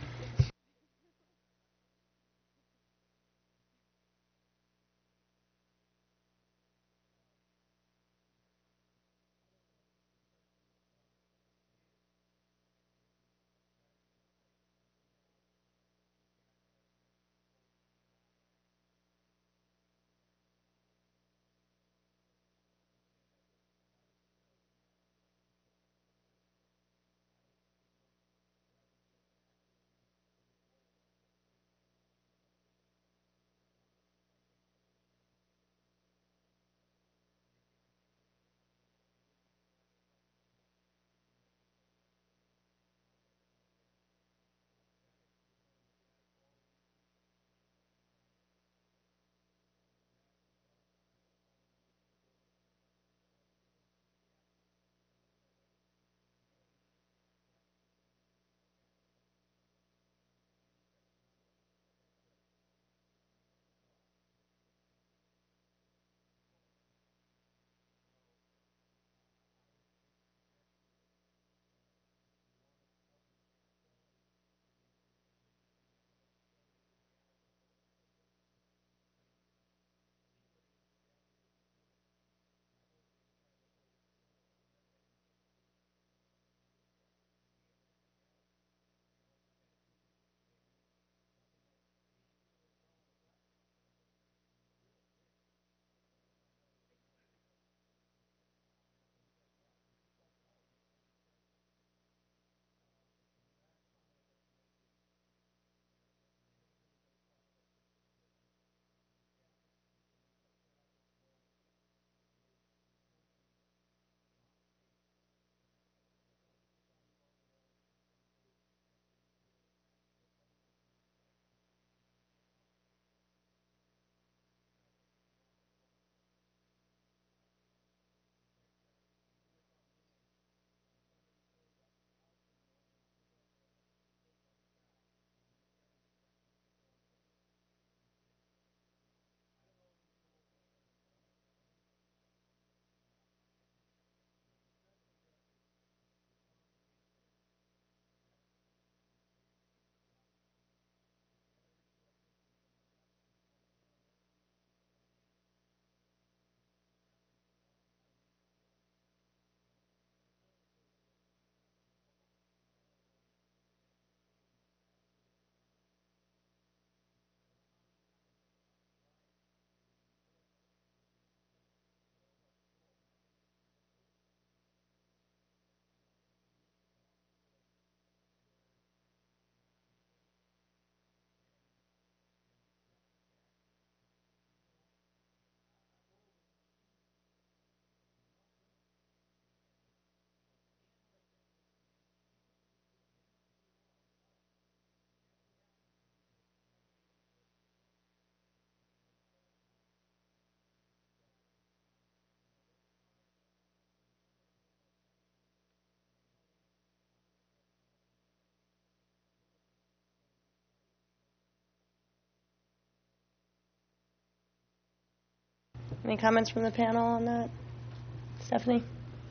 Any comments from the panel on that? Stephanie?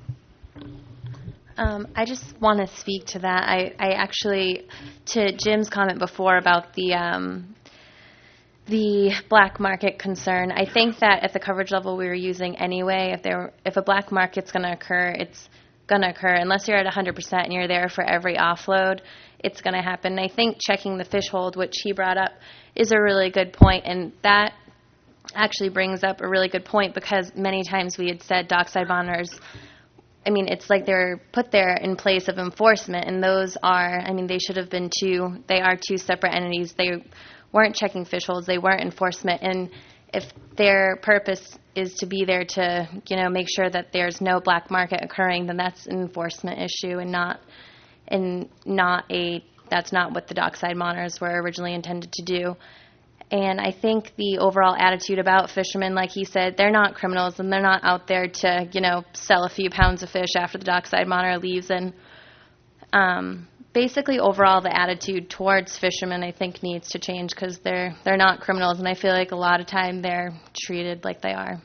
Um, I just want to speak to that. I, I actually, to Jim's comment before about the um, the black market concern, I think that at the coverage level we were using anyway, if there, if a black market's going to occur, it's going to occur. Unless you're at one hundred percent and you're there for every offload, it's going to happen. And I think checking the fish hold, which he brought up, is a really good point, and that actually brings up a really good point because many times we had said dockside monitors, I mean, it's like they're put there in place of enforcement, and those are, I mean, they should have been two, they are two separate entities. They weren't checking fish holds, they weren't enforcement, and if their purpose is to be there to, you know, make sure that there's no black market occurring, then that's an enforcement issue and not, and not a, that's not what the dockside monitors were originally intended to do. And I think the overall attitude about fishermen, like he said, they're not criminals and they're not out there to, you know, sell a few pounds of fish after the dockside monitor leaves. And um, basically, overall, the attitude towards fishermen, I think, needs to change because they're they're not criminals, and I feel like a lot of time they're treated like they are.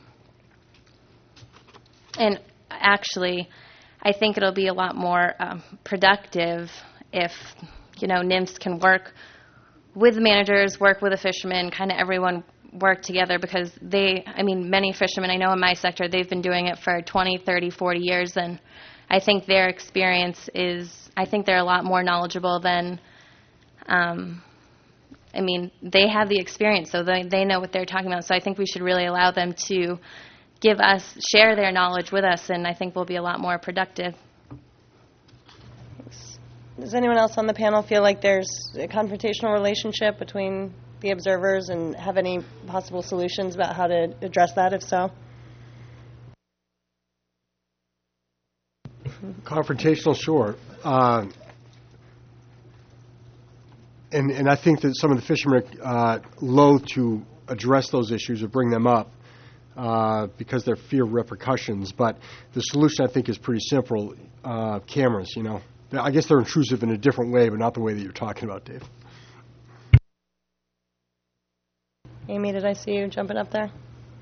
And actually, I think it'll be a lot more um, productive if, you know, N I M S can work with the managers, work with the fishermen, kind of everyone work together because they, I mean, many fishermen I know in my sector, they've been doing it for twenty, thirty, forty years, and I think their experience is, I think they're a lot more knowledgeable than, um, I mean, they have the experience, so they, they know what they're talking about, so I think we should really allow them to give us, share their knowledge with us, and I think we'll be a lot more productive. Does anyone else on the panel feel like there's a confrontational relationship between the observers and have any possible solutions about how to address that, if so? Confrontational, sure. Uh, and, and I think that some of the fishermen are uh, loath to address those issues or bring them up uh, because they fear repercussions. But the solution, I think, is pretty simple. Uh, cameras, you know. I guess they're intrusive in a different way, but not the way that you're talking about, Dave. Amy, did I see you jumping up there?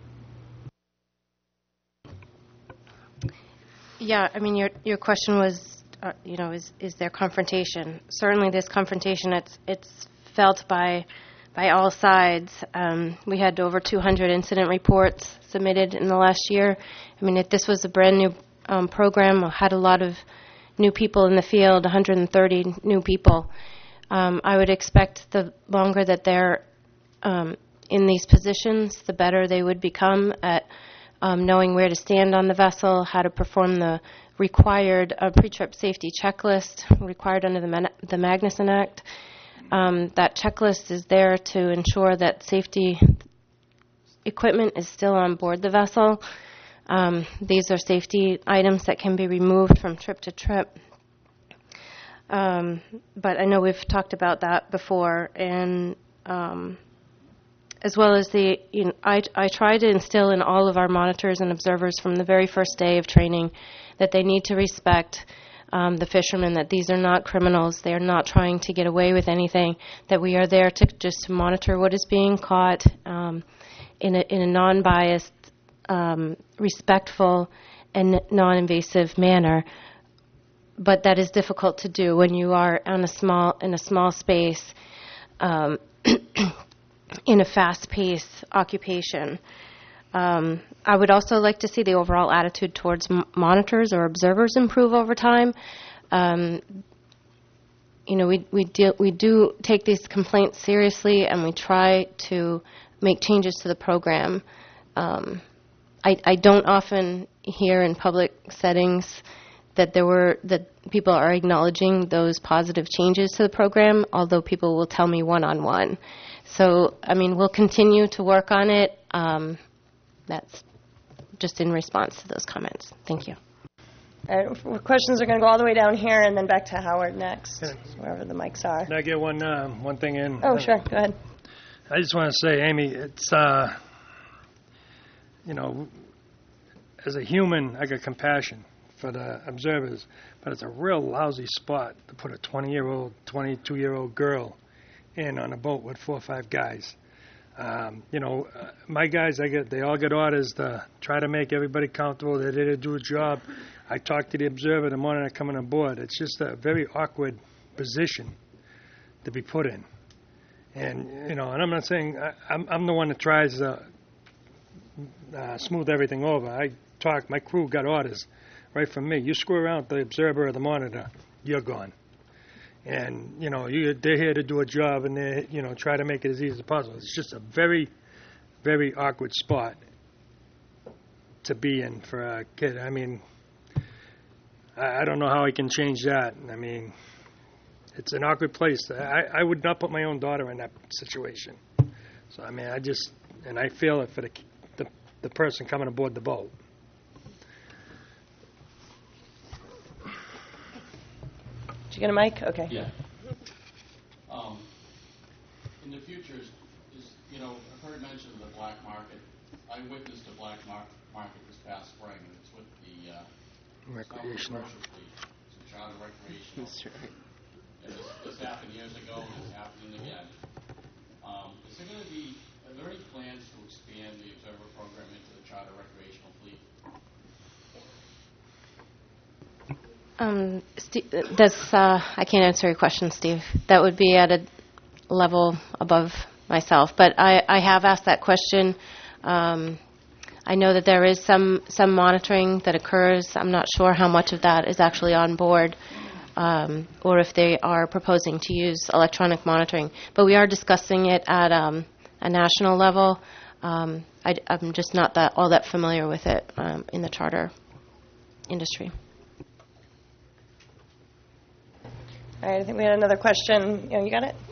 Yeah, I mean, your your question was, uh, you know, is is there confrontation? Certainly, there's confrontation. It's it's felt by by all sides. Um, we had over two hundred incident reports submitted in the last year. I mean, if this was a brand new um, program, had a lot of new people in the field, one hundred thirty new people. Um, I would expect the longer that they're um, in these positions, the better they would become at um, knowing where to stand on the vessel, how to perform the required uh, pre-trip safety checklist required under the, Man- the Magnuson Act. Um, that checklist is there to ensure that safety equipment is still on board the vessel. Um, these are safety items that can be removed from trip to trip. Um, but I know we've talked about that before, and um, as well as the, you know, I, I try to instill in all of our monitors and observers from the very first day of training that they need to respect um, the fishermen, that these are not criminals, they are not trying to get away with anything, that we are there to just to monitor what is being caught um, in a, in a non-biased, Um, respectful and non-invasive manner, but that is difficult to do when you are on a small in a small space um, in a fast-paced occupation. Um, I would also like to see the overall attitude towards m- monitors or observers improve over time. Um, you know, we we deal, we do take these complaints seriously, and we try to make changes to the program. Um, I, I don't often hear in public settings that there were that people are acknowledging those positive changes to the program, although people will tell me one-on-one. So, I mean, we'll continue to work on it. Um, that's just in response to those comments. Thank you. All right, questions are going to go all the way down here and then back to Howard next, wherever the mics are. Can I get one uh, one thing in? Oh, sure. Go ahead. I just want to say, Amy, it's, uh, you know, as a human, I got compassion for the observers, but it's a real lousy spot to put a twenty-year-old, twenty-two-year-old girl in on a boat with four or five guys. Um, you know, uh, my guys, I get, they all get orders to try to make everybody comfortable. They're there to do a job. I talk to the observer the morning I come on board. It's just a very awkward position to be put in. And, you know, and I'm not saying, I, I'm, I'm the one that tries to uh, smooth everything over. I talk, my crew got orders right from me. You screw around with the observer or the monitor, you're gone. And, you know, you, they're here to do a job, and they, you know, try to make it as easy as possible. It's just a very, very awkward spot to be in for a kid. I mean, I, I don't know how I can change that. I mean, it's an awkward place. I, I would not put my own daughter in that situation. So, I mean, I just, and I feel it for the, the, the person coming aboard the boat. Did you get a mic? Okay. Yeah. Um, in the future, is, is, you know, I've heard mention of the black market. I witnessed a black mar- market this past spring, and it's with the uh, Recreational. commercial fleet. It's a child recreational. That's right. And this, this happened years ago, and it's happening again. Um, is there going to be, are there any plans to expand the Observer program into the charter recreational fleet? Um, Steve, that's, uh, I can't answer your question, Steve. That would be at a level above myself. But I, I have asked that question. Um, I know that there is some, some monitoring that occurs. I'm not sure how much of that is actually on board, um, or if they are proposing to use electronic monitoring. But we are discussing it at um, a national level. Um, I, I'm just not that all that familiar with it um, in the charter industry. All right, I think we had another question. You, know, you got it?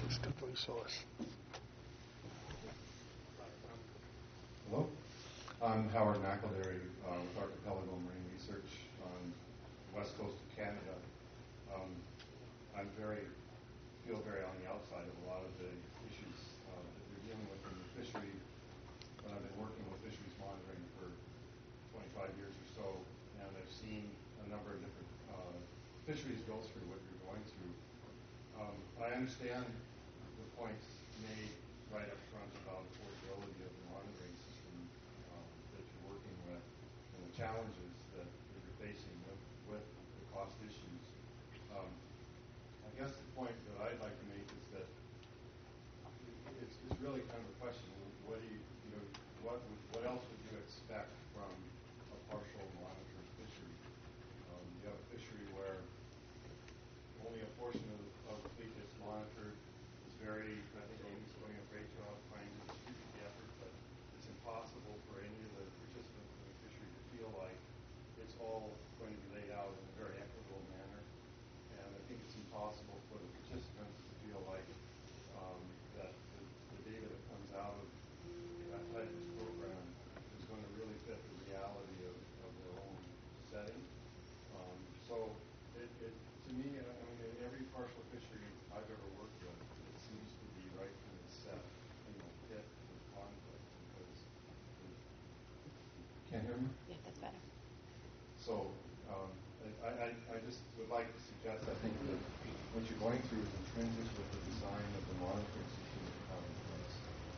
Hello. I'm Howard McElderry uh, with Archipelago Marine Research on the west coast of Canada. Um, I'm very, feel very on the outside of a lot of the issues uh, that we're dealing with in the fishery. But I've been working with fisheries monitoring for twenty-five years or so, and I've seen a number of different uh, fisheries go through what you're going through. Um, I understand the points made right up front about affordability of the monitoring system um, that you're working with and the challenges that you're facing with, with the cost issues. Um, I guess the point that I'd like to make is that it's, it's really kind of a question. What do you, you know, what would, what else would you expect from a partial monitored fishery? Um, you have a fishery where only a portion of, of the fleet is monitored. It's very, I think Amy's doing a great job trying to distribute the effort, but it's impossible for any of the participants in the fishery to feel like it's all going to be laid out in a very equitable manner. And I think it's impossible for the participants to feel like um, that the, the data that comes out of that type of program is going to really fit the reality of, of their own setting. Um, so it, it, to me, I mean, in every partial fishery I've ever worked with, it seems to be right from the set, you know, hit with conflict because. Can't hear me? Yeah, that's better. So um, I, I, I just would like to suggest, I think that what you're going through is intrinsic with the design of the monitoring system that you have in place.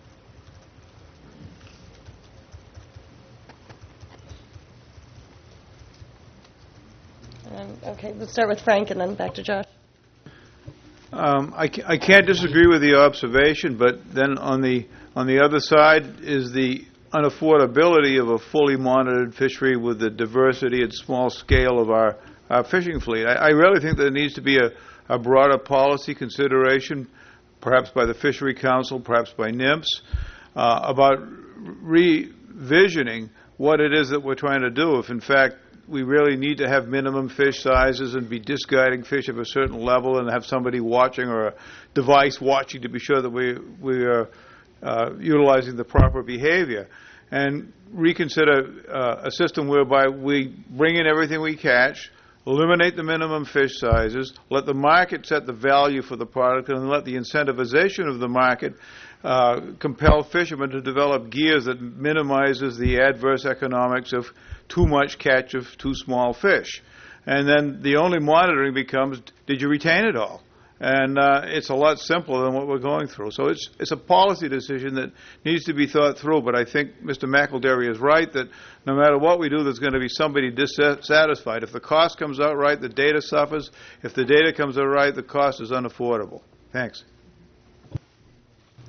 Um, okay, let's start with Frank and then back to Josh. Um, I, ca- I can't disagree with the observation, but then on the on the other side is the unaffordability of a fully monitored fishery with the diversity and small scale of our, our fishing fleet. I, I really think there needs to be a, a broader policy consideration, perhaps by the Fishery Council, perhaps by NIMS, uh, about revisioning what it is that we're trying to do. If, in fact, we really need to have minimum fish sizes and be disguiding fish of a certain level and have somebody watching or a device watching to be sure that we, we are uh, utilizing the proper behavior. And reconsider uh, a system whereby we bring in everything we catch, eliminate the minimum fish sizes, let the market set the value for the product, and let the incentivization of the market uh, compel fishermen to develop gears that minimizes the adverse economics of too much catch of too small fish. And then the only monitoring becomes, did you retain it all? And uh, it's a lot simpler than what we're going through. So it's it's a policy decision that needs to be thought through. But I think Mister McElderry is right that no matter what we do, there's going to be somebody dissatisfied. If the cost comes out right, the data suffers. If the data comes out right, the cost is unaffordable. Thanks.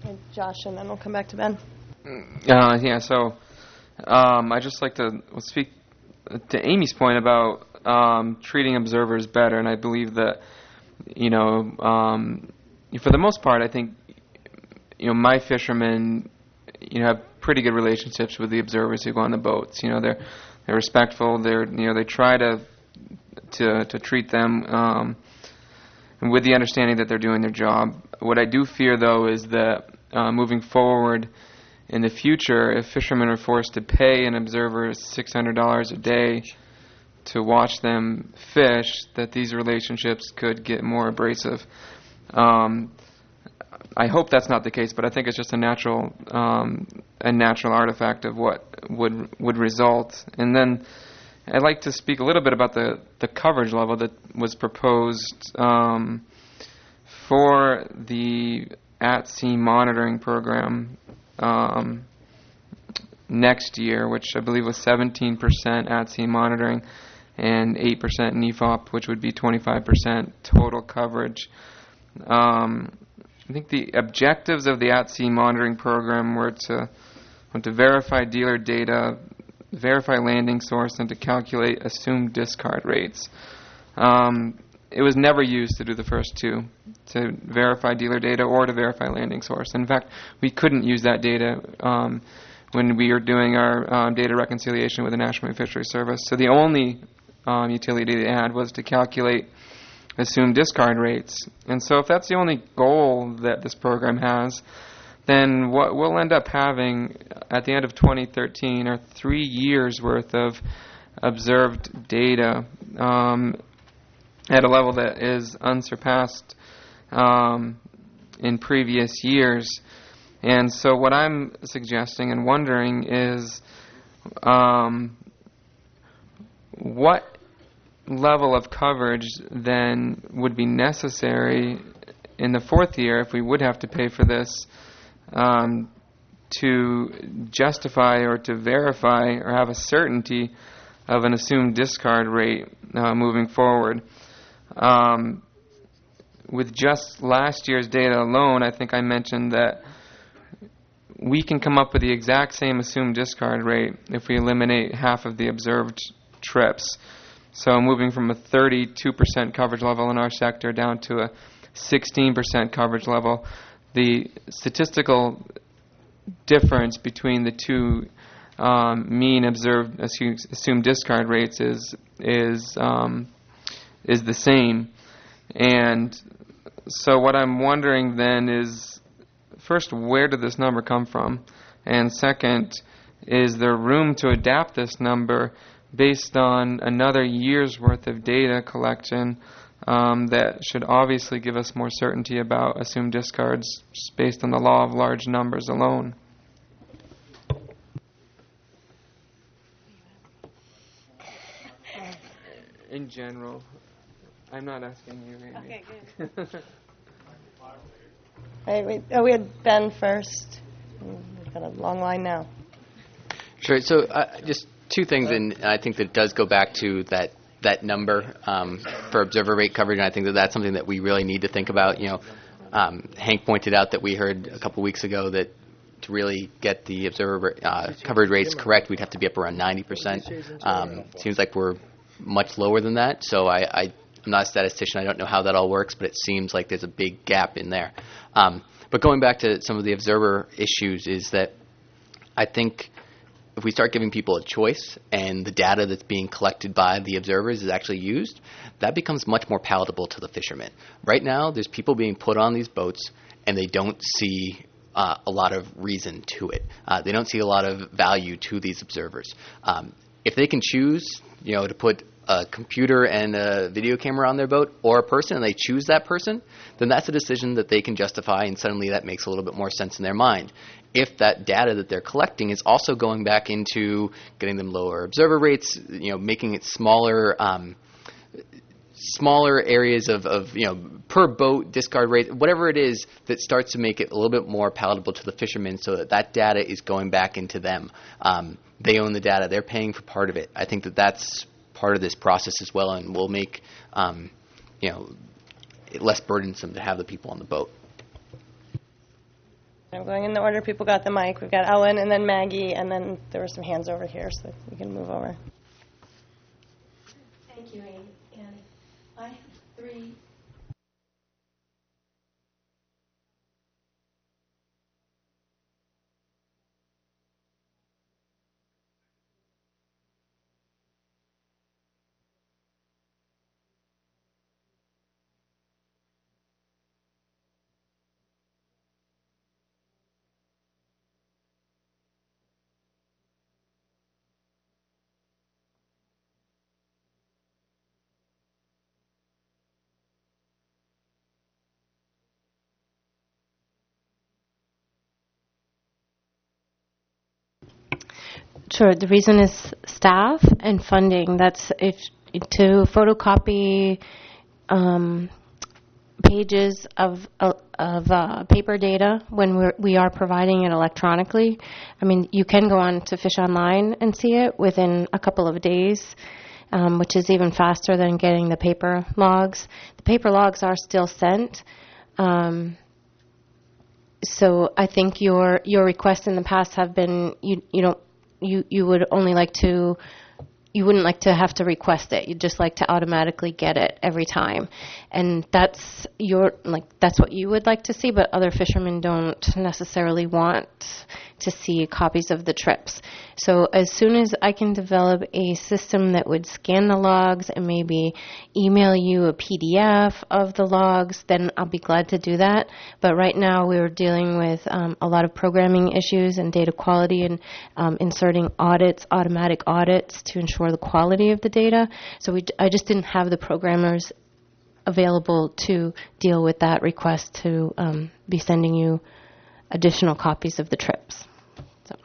Okay, Josh, and then we'll come back to Ben. Uh, yeah, so um, I'd just like to speak to Amy's point about um, treating observers better, and I believe that, you know, um, for the most part, I think, you know, my fishermen, you know, have pretty good relationships with the observers who go on the boats. You know, they're they're respectful. They're you know they try to to to treat them um, with the understanding that they're doing their job. What I do fear, though, is that uh, moving forward in the future, if fishermen are forced to pay an observer six hundred dollars a day to watch them fish, that these relationships could get more abrasive. Um, I hope that's not the case, but I think it's just a natural um, a natural artifact of what would would result. And then I'd like to speak a little bit about the, the coverage level that was proposed um, for the at-sea monitoring program um, next year, which I believe was seventeen percent at-sea monitoring and eight percent N E F O P, which would be twenty-five percent total coverage. Um, I think the objectives of the at-sea monitoring program were to, were to verify dealer data, verify landing source, and to calculate assumed discard rates. Um, it was never used to do the first two, to verify dealer data or to verify landing source. In fact, we couldn't use that data um, when we were doing our um, data reconciliation with the National Marine Fisheries Service. So the only um, utility they had was to calculate assumed discard rates. And so if that's the only goal that this program has, then what we'll end up having at the end of twenty thirteen are three years worth of observed data um, at a level that is unsurpassed um, in previous years. And so what I'm suggesting and wondering is um, what level of coverage then would be necessary in the fourth year if we would have to pay for this um, to justify or to verify or have a certainty of an assumed discard rate uh, moving forward. Um, with just last year's data alone, I think I mentioned that we can come up with the exact same assumed discard rate if we eliminate half of the observed trips. So moving from a thirty-two percent coverage level in our sector down to a sixteen percent coverage level, the statistical difference between the two um, mean observed assumed, assumed discard rates is is um, is the same. And so what I'm wondering then is, first, where did this number come from? And second, is there room to adapt this number based on another year's worth of data collection um, that should obviously give us more certainty about assumed discards based on the law of large numbers alone? In general, I'm not asking you, Amy. Okay, good. Right, wait, oh, we had Ben first. We've got a long line now. Sure. So uh, just two things, and I think that it does go back to that that number um, for observer rate coverage, and I think that that's something that we really need to think about. You know, um, Hank pointed out that we heard a couple weeks ago that to really get the observer uh, coverage rates correct, we'd have to be up around ninety percent. Um, seems like we're much lower than that, so I, I, I'm not a statistician. I don't know how that all works, but it seems like there's a big gap in there. Um, but going back to some of the observer issues is that I think if we start giving people a choice and the data that's being collected by the observers is actually used, that becomes much more palatable to the fishermen. Right now, there's people being put on these boats, and they don't see uh, a lot of reason to it. Uh, they don't see a lot of value to these observers. Um, if they can choose, you know, to put a computer and a video camera on their boat or a person, and they choose that person, then that's a decision that they can justify, and suddenly that makes a little bit more sense in their mind. If that data that they're collecting is also going back into getting them lower observer rates, you know, making it smaller, um, smaller areas of, of, you know, per boat discard rate, whatever it is that starts to make it a little bit more palatable to the fishermen, so that that data is going back into them. Um, they own the data; they're paying for part of it. I think that that's part of this process as well, and will make um, you know, it less burdensome to have the people on the boat. I'm going in the order people got the mic. We've got Ellen and then Maggie, and then there were some hands over here, so we can move over. Thank you, Amy. And I have three. Sure. The reason is staff and funding. That's if to photocopy um, pages of uh, of uh, paper data when we're, we are providing it electronically. I mean, you can go on to Fish Online and see it within a couple of days, um, which is even faster than getting the paper logs. The paper logs are still sent. Um, so I think your your requests in the past have been you you don't. You, you would only like to, you wouldn't like to have to request it. You'd just like to automatically get it every time. And that's your, like, that's what you would like to see, but other fishermen don't necessarily want to see copies of the trips. So as soon as I can develop a system that would scan the logs and maybe email you a P D F of the logs, then I'll be glad to do that. But right now we're dealing with um, a lot of programming issues and data quality and um, inserting audits, automatic audits to ensure the quality of the data. So we, I just didn't have the programmers available to deal with that request to um, be sending you additional copies of the trips. So.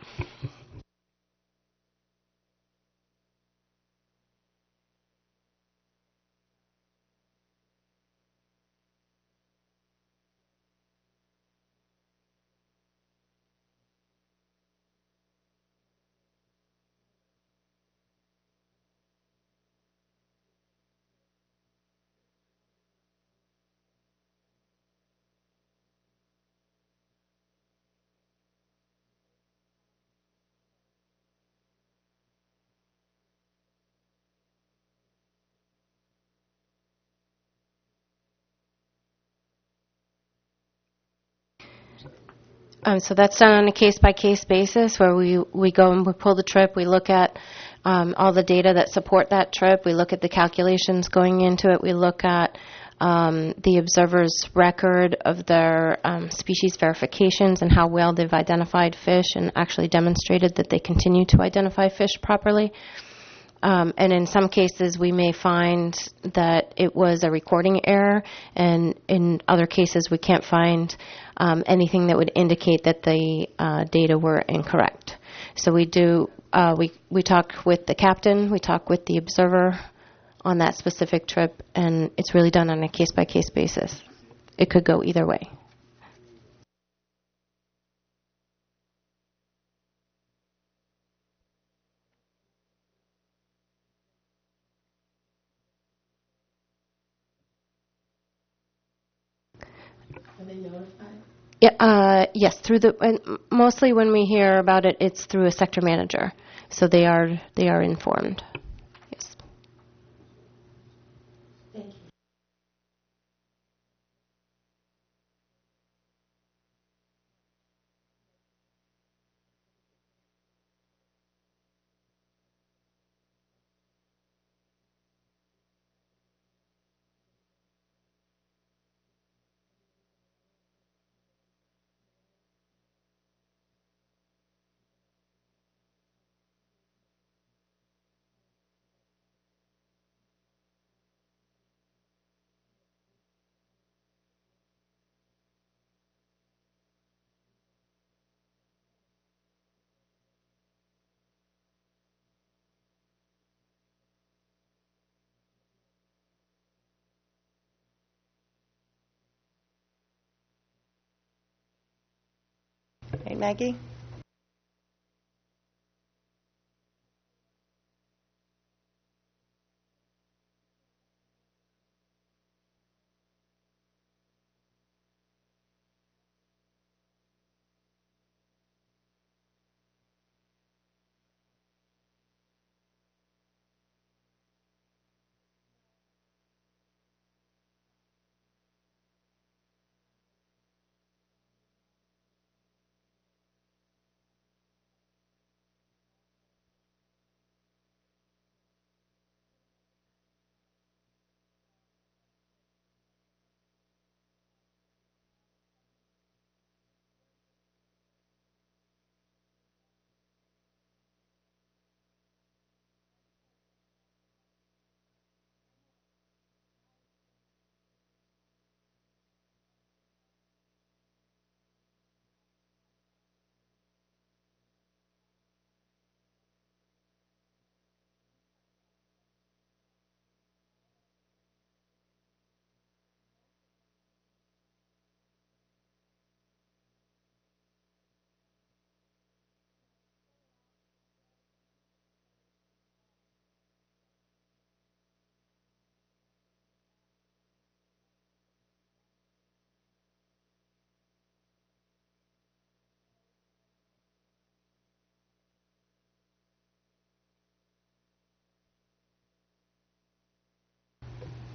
Um, so that's done on a case-by-case basis where we, we go and we pull the trip, we look at um, all the data that support that trip, we look at the calculations going into it, we look at um, the observer's record of their um, species verifications and how well they've identified fish and actually demonstrated that they continue to identify fish properly. Um, and in some cases, we may find that it was a recording error, and in other cases, we can't find um, anything that would indicate that the uh, data were incorrect. So we do, uh, we, we talk with the captain, we talk with the observer on that specific trip, and it's really done on a case-by-case basis. It could go either way. Are they notified? Yeah, uh, yes, through the and mostly when we hear about it, it's through a sector manager, so they are they are informed. Yes. Thank you. Hey, Maggie?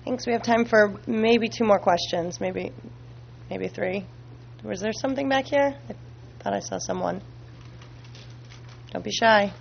Thanks. We have time for maybe two more questions, maybe maybe three. Was there something back here? I thought I saw someone. Don't be shy.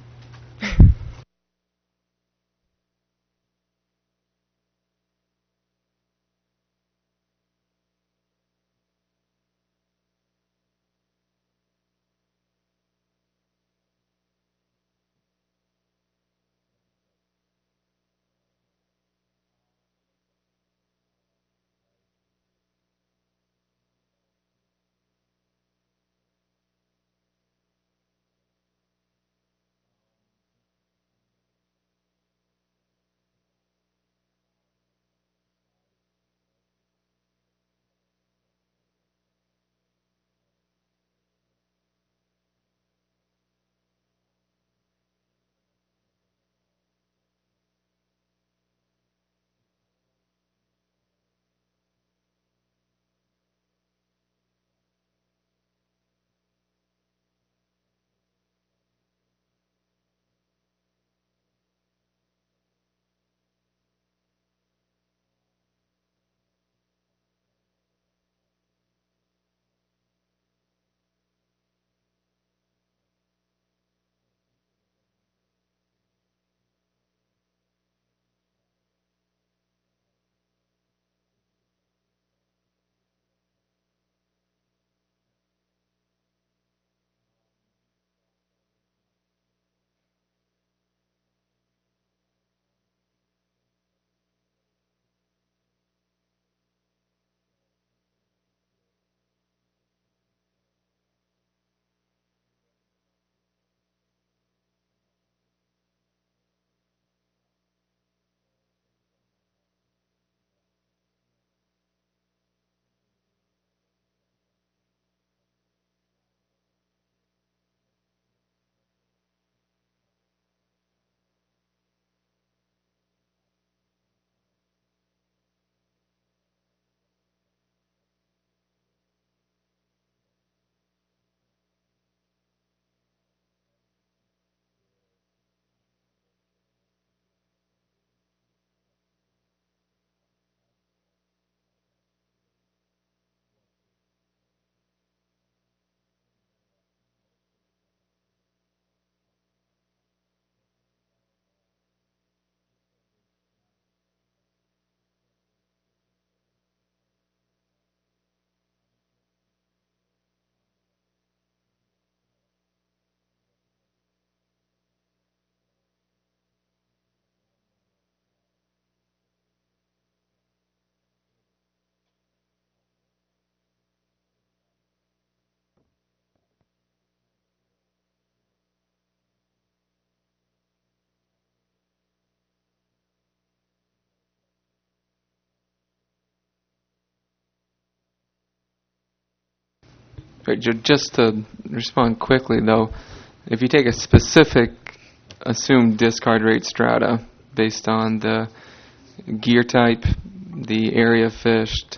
Right, ju- just to respond quickly, though, if you take a specific assumed discard rate strata based on the gear type, the area fished,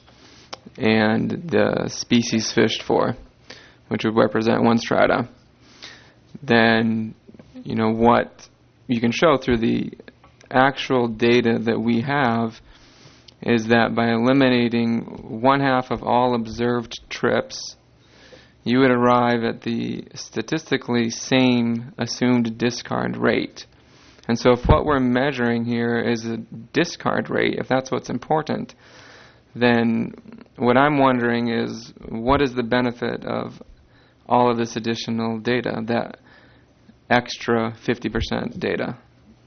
and the species fished for, which would represent one strata, then you know what you can show through the actual data that we have is that by eliminating one half of all observed trips, you would arrive at the statistically same assumed discard rate. And so if what we're measuring here is a discard rate, if that's what's important, then what I'm wondering is what is the benefit of all of this additional data, that extra fifty percent data?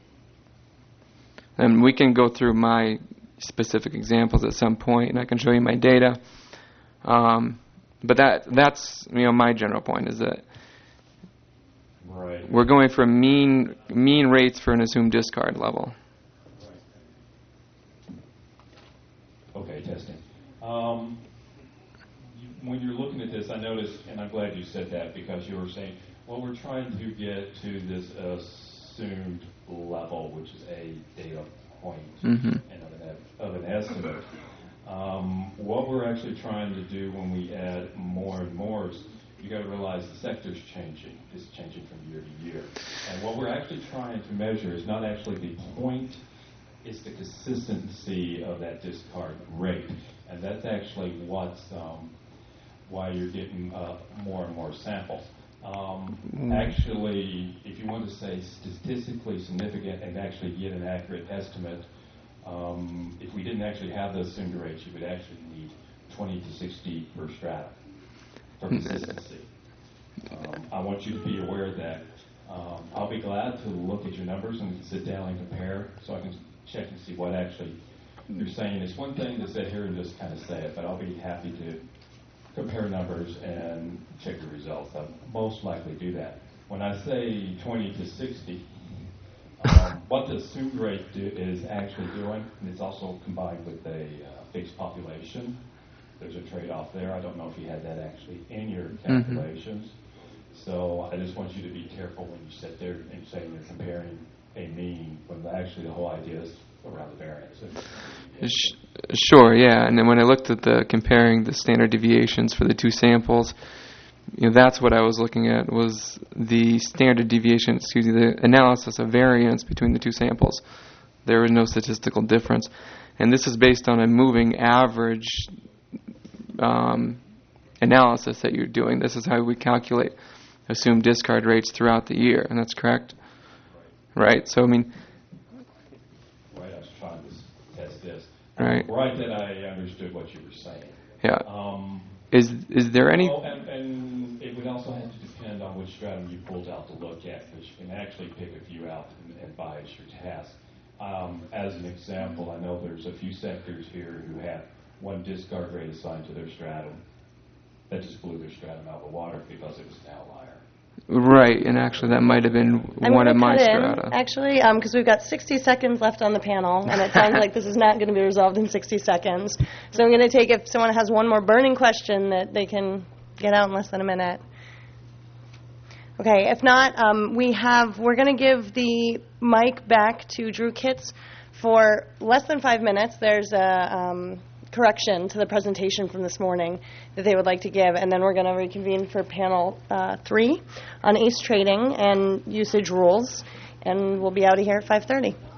And we can go through my specific examples at some point, and I can show you my data. Um, but that that's you know my general point is that right. we're going for mean mean rates for an assumed discard level. Okay, testing. Um, you, when you're looking at this, I noticed, and I'm glad you said that because you were saying, well, we're trying to get to this assumed level, which is a data point Mm-hmm. and of an, of an estimate. Um, what we're actually trying to do when we add more and more is you got to realize the sector's changing. It's changing from year to year. And what we're actually trying to measure is not actually the point it's the consistency of that discard rate. And that's actually what's um, why you're getting uh, more and more samples. Um, actually, if you want to say statistically significant and actually get an accurate estimate, um, if we didn't actually have those assumed rates, you would actually need twenty to sixty per strata for consistency. Um, I want you to be aware that um, I'll be glad to look at your numbers and we can sit down and compare so I can check and see what actually you're saying. It's one thing to sit here and just kind of say it, but I'll be happy to compare numbers and check the results. I'll most likely do that. When I say twenty to sixty, um, what the assumed rate do, is actually doing, and it's also combined with a uh, fixed population. There's a trade-off there. I don't know if you had that actually in your calculations. Mm-hmm. So I just want you to be careful when you sit there and say you're comparing a mean, when actually the whole idea is around the variance. Sure, yeah. And then when I looked at the comparing the standard deviations for the two samples, you know, that's what I was looking at, was the standard deviation, excuse me, the analysis of variance between the two samples. There was no statistical difference. And this is based on a moving average um, analysis that you're doing. This is how we calculate assumed discard rates throughout the year, and that's correct? Right. Right? So, I mean... Right, I was trying to test this. Right. Right, that I understood what you were saying. Yeah. Um, is is there any... Oh, and, and it would also have to depend on which stratum you pulled out to look at, because you can actually pick a few out and, and bias your task. Um, as an example, I know there's a few sectors here who have one discard rate assigned to their stratum that just blew their stratum out of the water because it was an outlier. Right, and actually that might have been I'm one of my cut strata. in, actually, because um, we've got sixty seconds left on the panel, and it sounds like this is not going to be resolved in sixty seconds. So I'm going to take, if someone has one more burning question, that they can get out in less than a minute. Okay, if not, um, we have, we're going to give the mic back to Drew Kitts for less than five minutes. There's a um, correction to the presentation from this morning that they would like to give, and then we're going to reconvene for panel uh, three on A C E trading and usage rules, and we'll be out of here at five thirty.